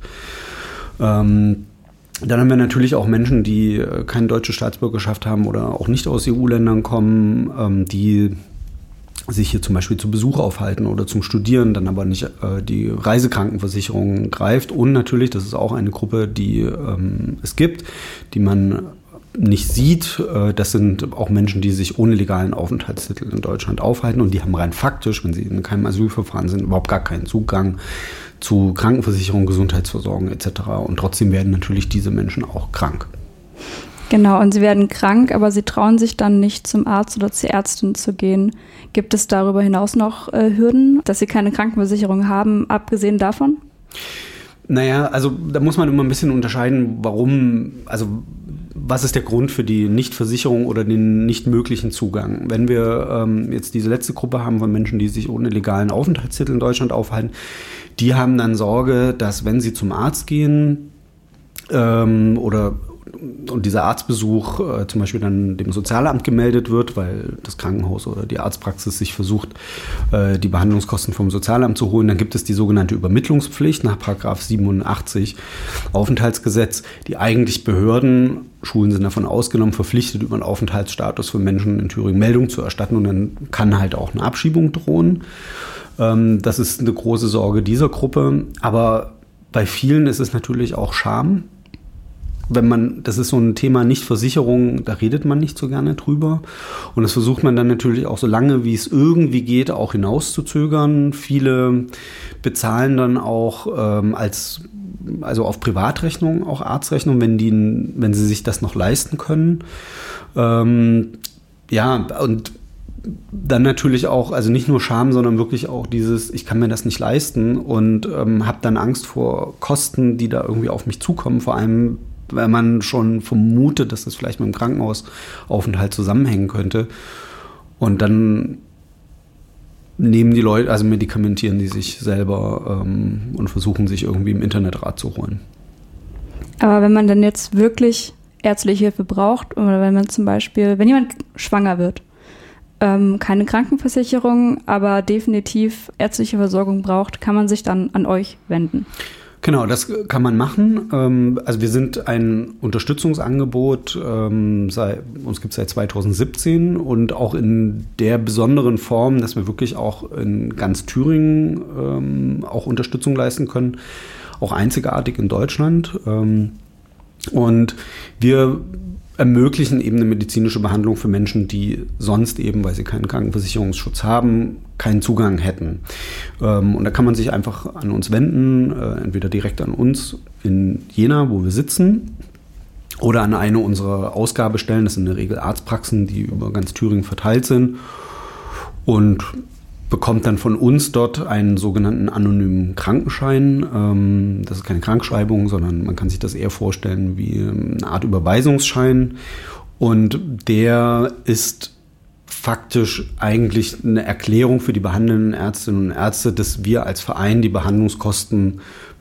Dann haben wir natürlich auch Menschen, die keine deutsche Staatsbürgerschaft haben oder auch nicht aus EU-Ländern kommen, die sich hier zum Beispiel zu Besuch aufhalten oder zum Studieren, dann aber nicht die Reisekrankenversicherung greift. Und natürlich, das ist auch eine Gruppe, die es gibt, die man nicht sieht. Das sind auch Menschen, die sich ohne legalen Aufenthaltstitel in Deutschland aufhalten und die haben rein faktisch, wenn sie in keinem Asylverfahren sind, überhaupt gar keinen Zugang zu Krankenversicherung, Gesundheitsversorgung etc. Und trotzdem werden natürlich diese Menschen auch krank. Genau, und sie werden krank, aber sie trauen sich dann nicht zum Arzt oder zur Ärztin zu gehen. Gibt es darüber hinaus noch Hürden, dass sie keine Krankenversicherung haben, abgesehen davon? Naja, also da muss man immer ein bisschen unterscheiden, was ist der Grund für die Nichtversicherung oder den nicht möglichen Zugang. Wenn wir jetzt diese letzte Gruppe haben von Menschen, die sich ohne legalen Aufenthaltstitel in Deutschland aufhalten, die haben dann Sorge, dass wenn sie zum Arzt gehen und dieser Arztbesuch zum Beispiel dann dem Sozialamt gemeldet wird, weil das Krankenhaus oder die Arztpraxis sich versucht, die Behandlungskosten vom Sozialamt zu holen, dann gibt es die sogenannte Übermittlungspflicht nach § 87 Aufenthaltsgesetz, die eigentlich Behörden, Schulen sind davon ausgenommen, verpflichtet, über einen Aufenthaltsstatus für Menschen in Thüringen Meldung zu erstatten und dann kann halt auch eine Abschiebung drohen. Das ist eine große Sorge dieser Gruppe, aber bei vielen ist es natürlich auch Scham. Das ist so ein Thema Nichtversicherung, da redet man nicht so gerne drüber. Und das versucht man dann natürlich auch so lange, wie es irgendwie geht, auch hinauszuzögern. Viele bezahlen dann auch also auf Privatrechnung, auch Arztrechnung, wenn sie sich das noch leisten können. Und dann natürlich auch, also nicht nur Scham, sondern wirklich auch dieses, ich kann mir das nicht leisten und habe dann Angst vor Kosten, die da irgendwie auf mich zukommen, vor allem weil man schon vermutet, dass das vielleicht mit dem Krankenhausaufenthalt zusammenhängen könnte. Und dann nehmen die Leute, also medikamentieren die sich selber und versuchen sich irgendwie im Internet Rat zu holen. Aber wenn man dann jetzt wirklich ärztliche Hilfe braucht oder wenn man zum Beispiel, wenn jemand schwanger wird, keine Krankenversicherung, aber definitiv ärztliche Versorgung braucht, kann man sich dann an euch wenden? Genau, das kann man machen. Also wir sind ein Unterstützungsangebot, uns gibt es seit 2017 und auch in der besonderen Form, dass wir wirklich auch in ganz Thüringen auch Unterstützung leisten können, auch einzigartig in Deutschland. Und wir ermöglichen eben eine medizinische Behandlung für Menschen, die sonst eben, weil sie keinen Krankenversicherungsschutz haben, keinen Zugang hätten. Und da kann man sich einfach an uns wenden, entweder direkt an uns in Jena, wo wir sitzen, oder an eine unserer Ausgabestellen. Das sind in der Regel Arztpraxen, die über ganz Thüringen verteilt sind. Und bekommt dann von uns dort einen sogenannten anonymen Krankenschein. Das ist keine Krankschreibung, sondern man kann sich das eher vorstellen wie eine Art Überweisungsschein. Und der ist faktisch eigentlich eine Erklärung für die behandelnden Ärztinnen und Ärzte, dass wir als Verein die Behandlungskosten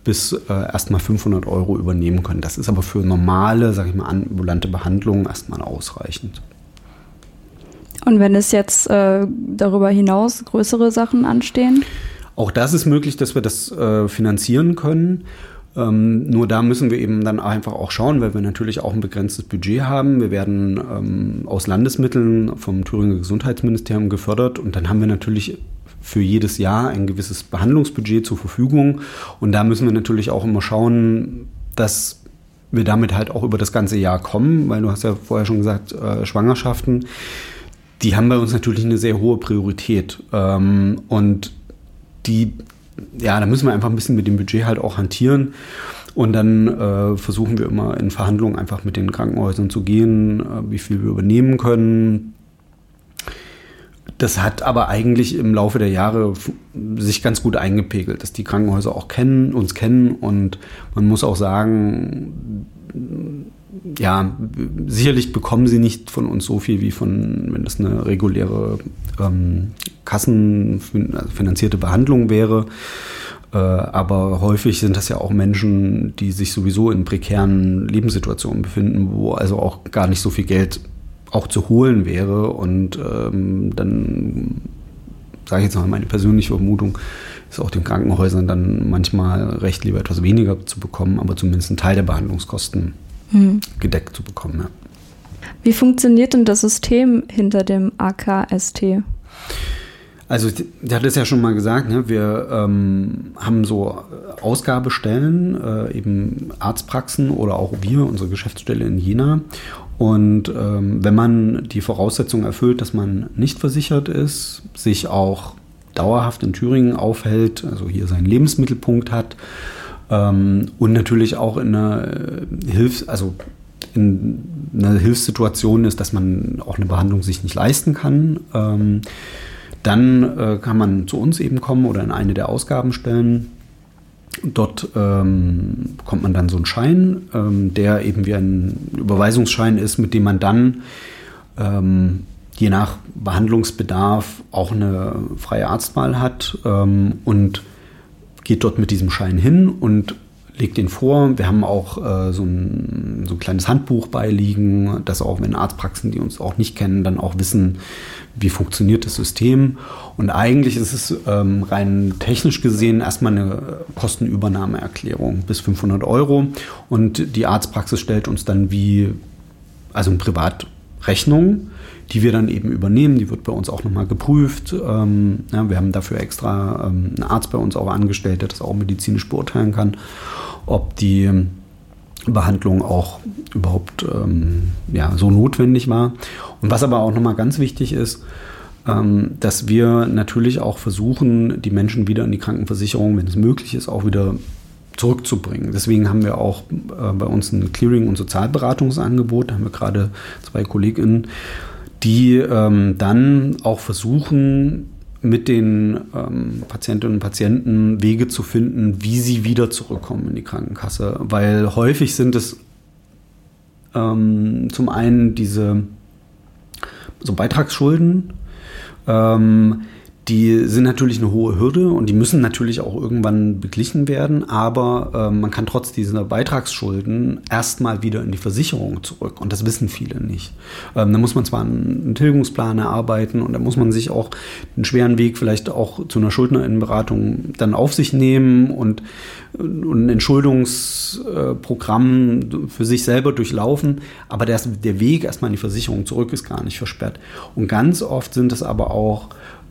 bis erstmal 500 € übernehmen können. Das ist aber für normale, sage ich mal, ambulante Behandlungen erstmal ausreichend. Und wenn es jetzt darüber hinaus größere Sachen anstehen? Auch das ist möglich, dass wir das finanzieren können. Nur da müssen wir eben dann einfach auch schauen, weil wir natürlich auch ein begrenztes Budget haben. Wir werden aus Landesmitteln vom Thüringer Gesundheitsministerium gefördert und dann haben wir natürlich für jedes Jahr ein gewisses Behandlungsbudget zur Verfügung. Und da müssen wir natürlich auch immer schauen, dass wir damit halt auch über das ganze Jahr kommen, weil du hast ja vorher schon gesagt, Schwangerschaften, die haben bei uns natürlich eine sehr hohe Priorität. Und da müssen wir einfach ein bisschen mit dem Budget halt auch hantieren. Und dann versuchen wir immer in Verhandlungen einfach mit den Krankenhäusern zu gehen, wie viel wir übernehmen können. Das hat aber eigentlich im Laufe der Jahre sich ganz gut eingepegelt, dass die Krankenhäuser auch uns kennen. Und man muss auch sagen, ja, sicherlich bekommen sie nicht von uns so viel wie wenn das eine reguläre kassenfinanzierte Behandlung wäre. Aber häufig sind das ja auch Menschen, die sich sowieso in prekären Lebenssituationen befinden, wo also auch gar nicht so viel Geld auch zu holen wäre. Und dann sage ich jetzt mal meine persönliche Vermutung, ist auch den Krankenhäusern dann manchmal recht, lieber etwas weniger zu bekommen, aber zumindest einen Teil der Behandlungskosten gedeckt zu bekommen. Ja. Wie funktioniert denn das System hinter dem AKST? Also ich hatte es ja schon mal gesagt, ne? Wir haben so Ausgabestellen, eben Arztpraxen oder auch wir, unsere Geschäftsstelle in Jena. Und wenn man die Voraussetzung erfüllt, dass man nicht versichert ist, sich auch dauerhaft in Thüringen aufhält, also hier seinen Lebensmittelpunkt hat und natürlich auch in einer Hilfssituation ist, dass man auch eine Behandlung sich nicht leisten kann, dann kann man zu uns eben kommen oder in eine der Ausgabenstellen. Dort bekommt man dann so einen Schein, der eben wie ein Überweisungsschein ist, mit dem man dann je nach Behandlungsbedarf auch eine freie Arztwahl hat und geht dort mit diesem Schein hin und legt den vor. Wir haben auch so ein kleines Handbuch beiliegen, dass auch wenn Arztpraxen, die uns auch nicht kennen, dann auch wissen, wie funktioniert das System. Und eigentlich ist es rein technisch gesehen erstmal eine Kostenübernahmeerklärung bis 500 €. Und die Arztpraxis stellt uns dann eine Privatrechnung, die wir dann eben übernehmen. Die wird bei uns auch nochmal geprüft. Wir haben dafür extra einen Arzt bei uns auch angestellt, der das auch medizinisch beurteilen kann, ob die Behandlung auch überhaupt so notwendig war. Und was aber auch nochmal ganz wichtig ist, dass wir natürlich auch versuchen, die Menschen wieder in die Krankenversicherung, wenn es möglich ist, auch wieder zurückzubringen. Deswegen haben wir auch bei uns ein Clearing- und Sozialberatungsangebot. Da haben wir gerade 2 KollegInnen, die dann auch versuchen, mit den Patientinnen und Patienten Wege zu finden, wie sie wieder zurückkommen in die Krankenkasse. Weil häufig sind es zum einen diese so Beitragsschulden, die sind natürlich eine hohe Hürde und die müssen natürlich auch irgendwann beglichen werden, aber man kann trotz dieser Beitragsschulden erstmal wieder in die Versicherung zurück und das wissen viele nicht. Da muss man zwar einen Tilgungsplan erarbeiten und da muss man sich auch einen schweren Weg vielleicht auch zu einer Schuldnerinnenberatung dann auf sich nehmen und ein Entschuldungsprogramm für sich selber durchlaufen, aber der Weg erstmal in die Versicherung zurück ist gar nicht versperrt. Und ganz oft sind es aber auch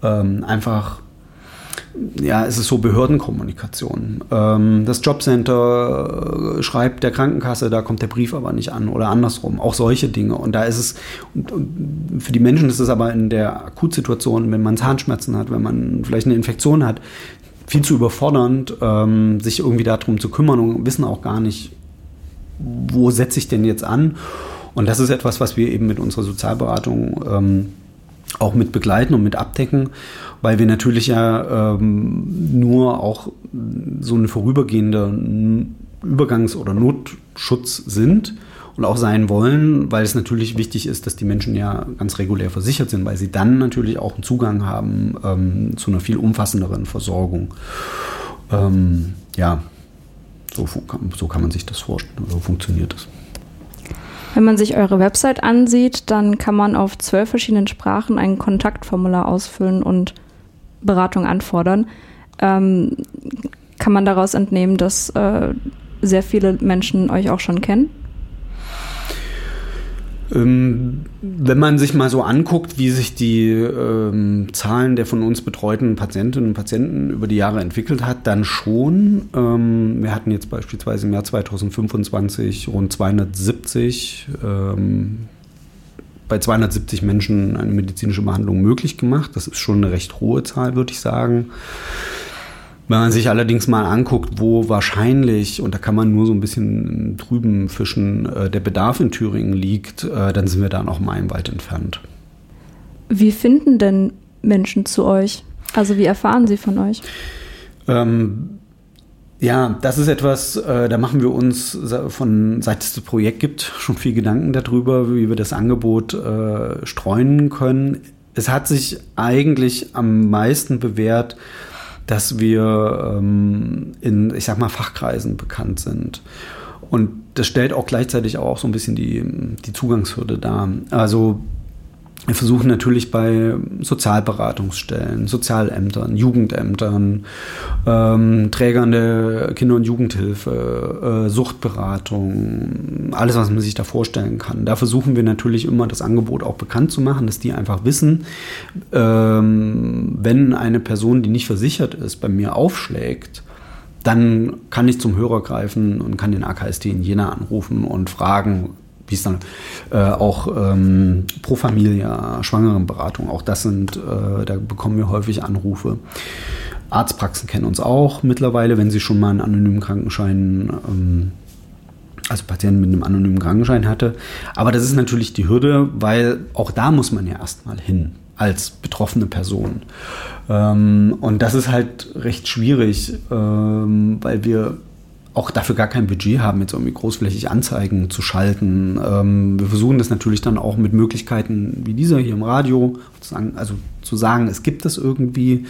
es ist so Behördenkommunikation. Das Jobcenter schreibt der Krankenkasse, da kommt der Brief aber nicht an oder andersrum. Auch solche Dinge. Und da ist es, und für die Menschen ist es aber in der Akutsituation, wenn man Zahnschmerzen hat, wenn man vielleicht eine Infektion hat, viel zu überfordernd, sich irgendwie darum zu kümmern und wissen auch gar nicht, wo setze ich denn jetzt an. Und das ist etwas, was wir eben mit unserer Sozialberatung auch mit begleiten und mit abdecken, weil wir natürlich ja nur auch so eine vorübergehende Übergangs- oder Notschutz sind und auch sein wollen, weil es natürlich wichtig ist, dass die Menschen ja ganz regulär versichert sind, weil sie dann natürlich auch einen Zugang haben zu einer viel umfassenderen Versorgung. So kann man sich das vorstellen, so funktioniert das. Wenn man sich eure Website ansieht, dann kann man auf 12 verschiedenen Sprachen ein Kontaktformular ausfüllen und Beratung anfordern. Kann man daraus entnehmen, dass sehr viele Menschen euch auch schon kennen? Wenn man sich mal so anguckt, wie sich die Zahlen der von uns betreuten Patientinnen und Patienten über die Jahre entwickelt hat, dann schon. Wir hatten jetzt beispielsweise im Jahr 2025 rund 270, bei 270 Menschen eine medizinische Behandlung möglich gemacht. Das ist schon eine recht hohe Zahl, würde ich sagen. Wenn man sich allerdings mal anguckt, wo wahrscheinlich, und da kann man nur so ein bisschen drüben fischen, der Bedarf in Thüringen liegt, dann sind wir da noch meilenweit entfernt. Wie finden denn Menschen zu euch? Also wie erfahren sie von euch? Ja, das ist etwas, da machen wir uns seit es das Projekt gibt, schon viel Gedanken darüber, wie wir das Angebot streuen können. Es hat sich eigentlich am meisten bewährt, dass wir in, ich sag mal, Fachkreisen bekannt sind. Und das stellt auch gleichzeitig auch so ein bisschen die Zugangshürde dar. Also wir versuchen natürlich bei Sozialberatungsstellen, Sozialämtern, Jugendämtern, Trägern der Kinder- und Jugendhilfe, Suchtberatung, alles, was man sich da vorstellen kann. Da versuchen wir natürlich immer das Angebot auch bekannt zu machen, dass die einfach wissen, wenn eine Person, die nicht versichert ist, bei mir aufschlägt, dann kann ich zum Hörer greifen und kann den AKST in Jena anrufen und fragen, wie es dann auch Pro Familia, Schwangerenberatung, auch das sind, da bekommen wir häufig Anrufe. Arztpraxen kennen uns auch mittlerweile, wenn sie schon mal einen anonymen Krankenschein, also Patienten mit einem anonymen Krankenschein hatte. Aber das ist natürlich die Hürde, weil auch da muss man ja erstmal hin als betroffene Person. Und das ist halt recht schwierig, weil wir auch dafür gar kein Budget haben, jetzt irgendwie großflächig Anzeigen zu schalten. Wir versuchen das natürlich dann auch mit Möglichkeiten wie dieser hier im Radio, zu sagen, es gibt das irgendwie.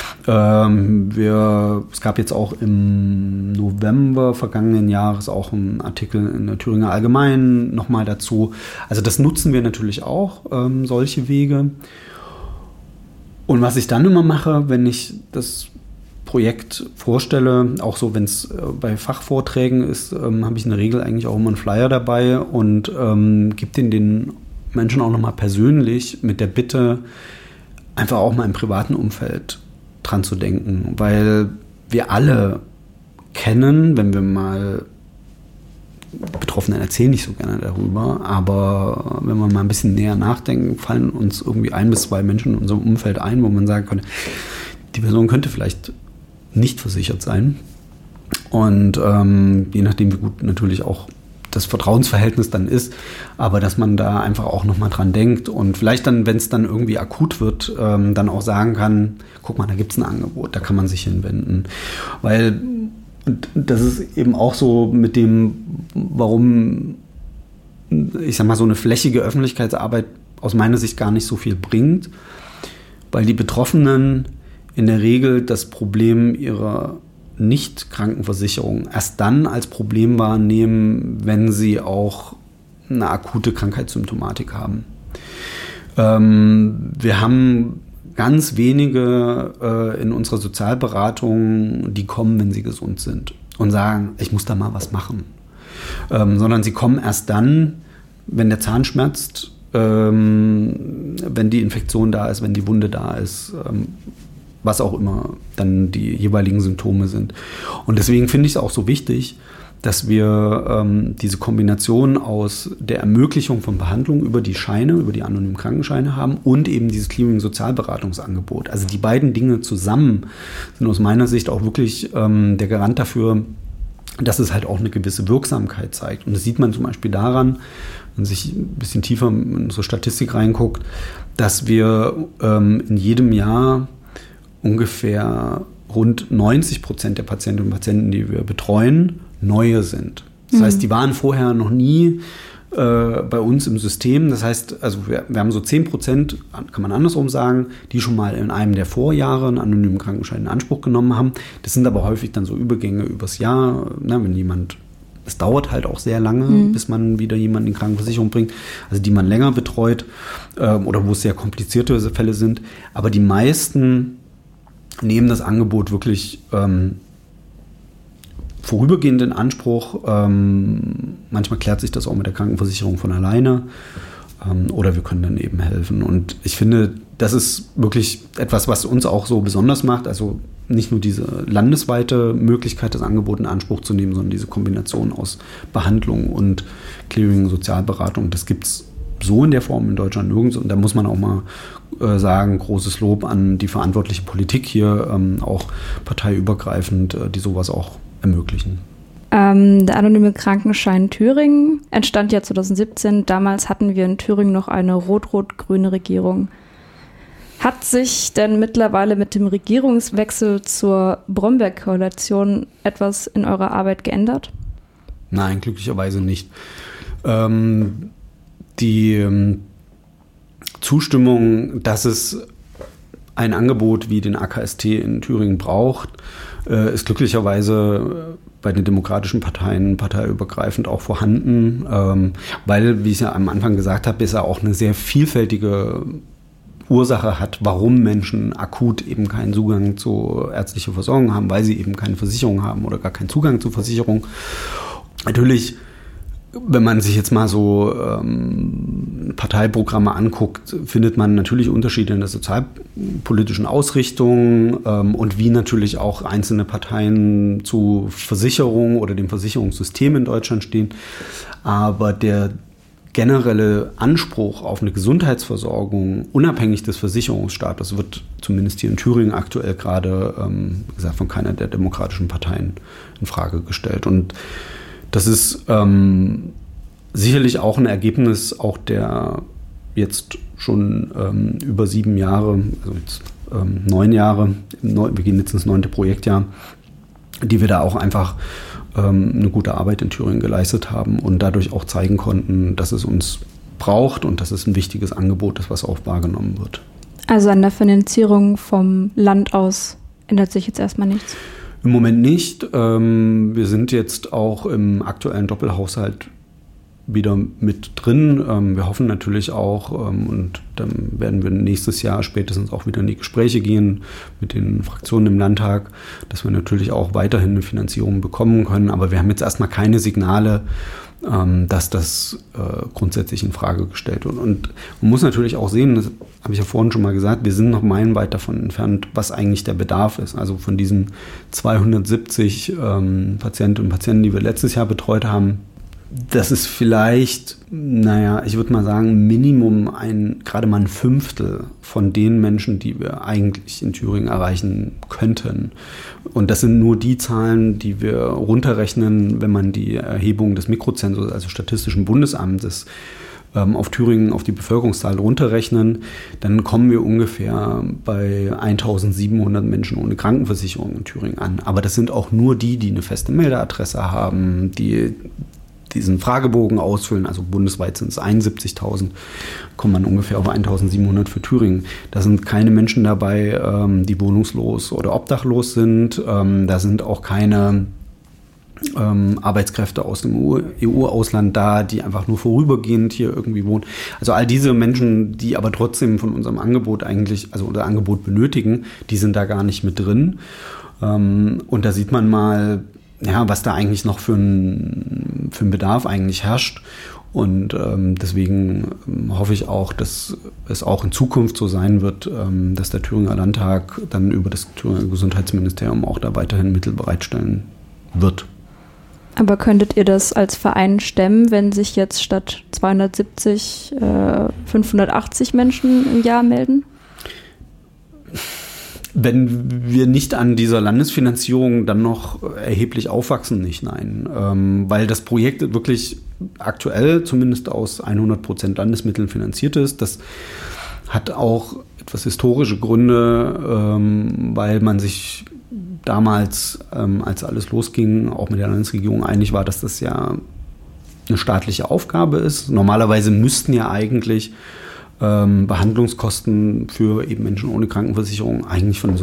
Es gab jetzt auch im November vergangenen Jahres auch einen Artikel in der Thüringer Allgemeinen nochmal dazu. Also das nutzen wir natürlich auch, solche Wege. Und was ich dann immer mache, wenn ich das Projekt vorstelle, auch so, wenn es bei Fachvorträgen ist, habe ich in der Regel eigentlich auch immer einen Flyer dabei und gebe den Menschen auch nochmal persönlich mit der Bitte, einfach auch mal im privaten Umfeld dran zu denken, weil wir alle kennen, wenn wir mal, Betroffene erzählen nicht so gerne darüber, aber wenn wir mal ein bisschen näher nachdenken, fallen uns irgendwie 1 bis 2 Menschen in unserem Umfeld ein, wo man sagen könnte, die Person könnte vielleicht nicht versichert sein. Und je nachdem, wie gut natürlich auch das Vertrauensverhältnis dann ist, aber dass man da einfach auch nochmal dran denkt und vielleicht dann, wenn es dann irgendwie akut wird, dann auch sagen kann, guck mal, da gibt es ein Angebot, da kann man sich hinwenden. Weil, und das ist eben auch so mit dem, warum, ich sag mal, so eine flächige Öffentlichkeitsarbeit aus meiner Sicht gar nicht so viel bringt, weil die Betroffenen in der Regel das Problem ihrer Nicht-Krankenversicherung erst dann als Problem wahrnehmen, wenn sie auch eine akute Krankheitssymptomatik haben. Wir haben ganz wenige in unserer Sozialberatung, die kommen, wenn sie gesund sind und sagen, ich muss da mal was machen. Sondern sie kommen erst dann, wenn der Zahn schmerzt, wenn die Infektion da ist, wenn die Wunde da ist, was auch immer dann die jeweiligen Symptome sind. Und deswegen finde ich es auch so wichtig, dass wir diese Kombination aus der Ermöglichung von Behandlung über die Scheine, über die anonymen Krankenscheine haben und eben dieses Clearing-Sozialberatungsangebot. Also die beiden Dinge zusammen sind aus meiner Sicht auch wirklich der Garant dafür, dass es halt auch eine gewisse Wirksamkeit zeigt. Und das sieht man zum Beispiel daran, wenn man sich ein bisschen tiefer in unsere Statistik reinguckt, dass wir in jedem Jahr ungefähr rund 90% der Patientinnen und Patienten, die wir betreuen, neue sind. Das heißt, die waren vorher noch nie bei uns im System. Das heißt, also wir haben so 10%, kann man andersrum sagen, die schon mal in einem der Vorjahre einen anonymen Krankenschein in Anspruch genommen haben. Das sind aber häufig dann so Übergänge übers Jahr, ne, wenn jemand, es dauert halt auch sehr lange, bis man wieder jemanden in die Krankenversicherung bringt, also die man länger betreut oder wo es sehr komplizierte Fälle sind. Aber die meisten nehmen das Angebot wirklich vorübergehend in Anspruch. Manchmal klärt sich das auch mit der Krankenversicherung von alleine oder wir können dann eben helfen. Und ich finde, das ist wirklich etwas, was uns auch so besonders macht. Also nicht nur diese landesweite Möglichkeit, das Angebot in Anspruch zu nehmen, sondern diese Kombination aus Behandlung und Clearing, Sozialberatung. Das gibt es so in der Form in Deutschland nirgends. Und da muss man auch mal sagen, großes Lob an die verantwortliche Politik hier, auch parteiübergreifend, die sowas auch ermöglichen. Der anonyme Krankenschein Thüringen entstand ja 2017. Damals hatten wir in Thüringen noch eine rot-rot-grüne Regierung. Hat sich denn mittlerweile mit dem Regierungswechsel zur Bromberg-Koalition etwas in eurer Arbeit geändert? Nein, glücklicherweise nicht. Die Zustimmung, dass es ein Angebot wie den AKST in Thüringen braucht, ist glücklicherweise bei den demokratischen Parteien parteiübergreifend auch vorhanden, weil, wie ich ja am Anfang gesagt habe, es ja auch eine sehr vielfältige Ursache hat, warum Menschen akut eben keinen Zugang zu ärztlicher Versorgung haben, weil sie eben keine Versicherung haben oder gar keinen Zugang zur Versicherung. Natürlich, wenn man sich jetzt mal so Parteiprogramme anguckt, findet man natürlich Unterschiede in der sozialpolitischen Ausrichtung und wie natürlich auch einzelne Parteien zu Versicherung oder dem Versicherungssystem in Deutschland stehen. Aber der generelle Anspruch auf eine Gesundheitsversorgung unabhängig des Versicherungsstatus wird zumindest hier in Thüringen aktuell gerade, wie gesagt, von keiner der demokratischen Parteien in Frage gestellt. Und das ist sicherlich auch ein Ergebnis auch der jetzt schon über 7 Jahre, also jetzt 9 Jahre, wir gehen jetzt ins 9. Projektjahr, die wir da auch einfach eine gute Arbeit in Thüringen geleistet haben und dadurch auch zeigen konnten, dass es uns braucht und dass es ein wichtiges Angebot ist, was auch wahrgenommen wird. Also an der Finanzierung vom Land aus ändert sich jetzt erstmal nichts? Im Moment nicht. Wir sind jetzt auch im aktuellen Doppelhaushalt wieder mit drin. Wir hoffen natürlich auch, und dann werden wir nächstes Jahr spätestens auch wieder in die Gespräche gehen mit den Fraktionen im Landtag, dass wir natürlich auch weiterhin eine Finanzierung bekommen können. Aber wir haben jetzt erstmal keine Signale, dass das grundsätzlich in Frage gestellt wird. Und man muss natürlich auch sehen, das habe ich ja vorhin schon mal gesagt, wir sind noch meilenweit davon entfernt, was eigentlich der Bedarf ist. Also von diesen 270 Patientinnen und Patienten, die wir letztes Jahr betreut haben, das ist vielleicht, ich würde mal sagen, Minimum gerade mal ein Fünftel von den Menschen, die wir eigentlich in Thüringen erreichen könnten. Und das sind nur die Zahlen, die wir runterrechnen, wenn man die Erhebung des Mikrozensus, also Statistischen Bundesamtes, auf Thüringen, auf die Bevölkerungszahl runterrechnen, dann kommen wir ungefähr bei 1700 Menschen ohne Krankenversicherung in Thüringen an. Aber das sind auch nur die eine feste Meldeadresse haben, die diesen Fragebogen ausfüllen, also bundesweit sind es 71.000, kommt man ungefähr auf 1.700 für Thüringen. Da sind keine Menschen dabei, die wohnungslos oder obdachlos sind. Da sind auch keine Arbeitskräfte aus dem EU-Ausland da, die einfach nur vorübergehend hier irgendwie wohnen. Also all diese Menschen, die aber trotzdem von unserem Angebot unser Angebot benötigen, die sind da gar nicht mit drin. Und da sieht man mal, was da eigentlich noch für ein Bedarf eigentlich herrscht. Und deswegen hoffe ich auch, dass es auch in Zukunft so sein wird, dass der Thüringer Landtag dann über das Thüringer Gesundheitsministerium auch da weiterhin Mittel bereitstellen wird. Aber könntet ihr das als Verein stemmen, wenn sich jetzt statt 270 580 Menschen im Jahr melden? Wenn wir nicht an dieser Landesfinanzierung dann noch erheblich aufwachsen, nicht, nein. Weil das Projekt wirklich aktuell zumindest aus 100% Landesmitteln finanziert ist. Das hat auch etwas historische Gründe, weil man sich damals, als alles losging, auch mit der Landesregierung einig war, dass das ja eine staatliche Aufgabe ist. Normalerweise müssten ja eigentlich Behandlungskosten für eben Menschen ohne Krankenversicherung eigentlich von den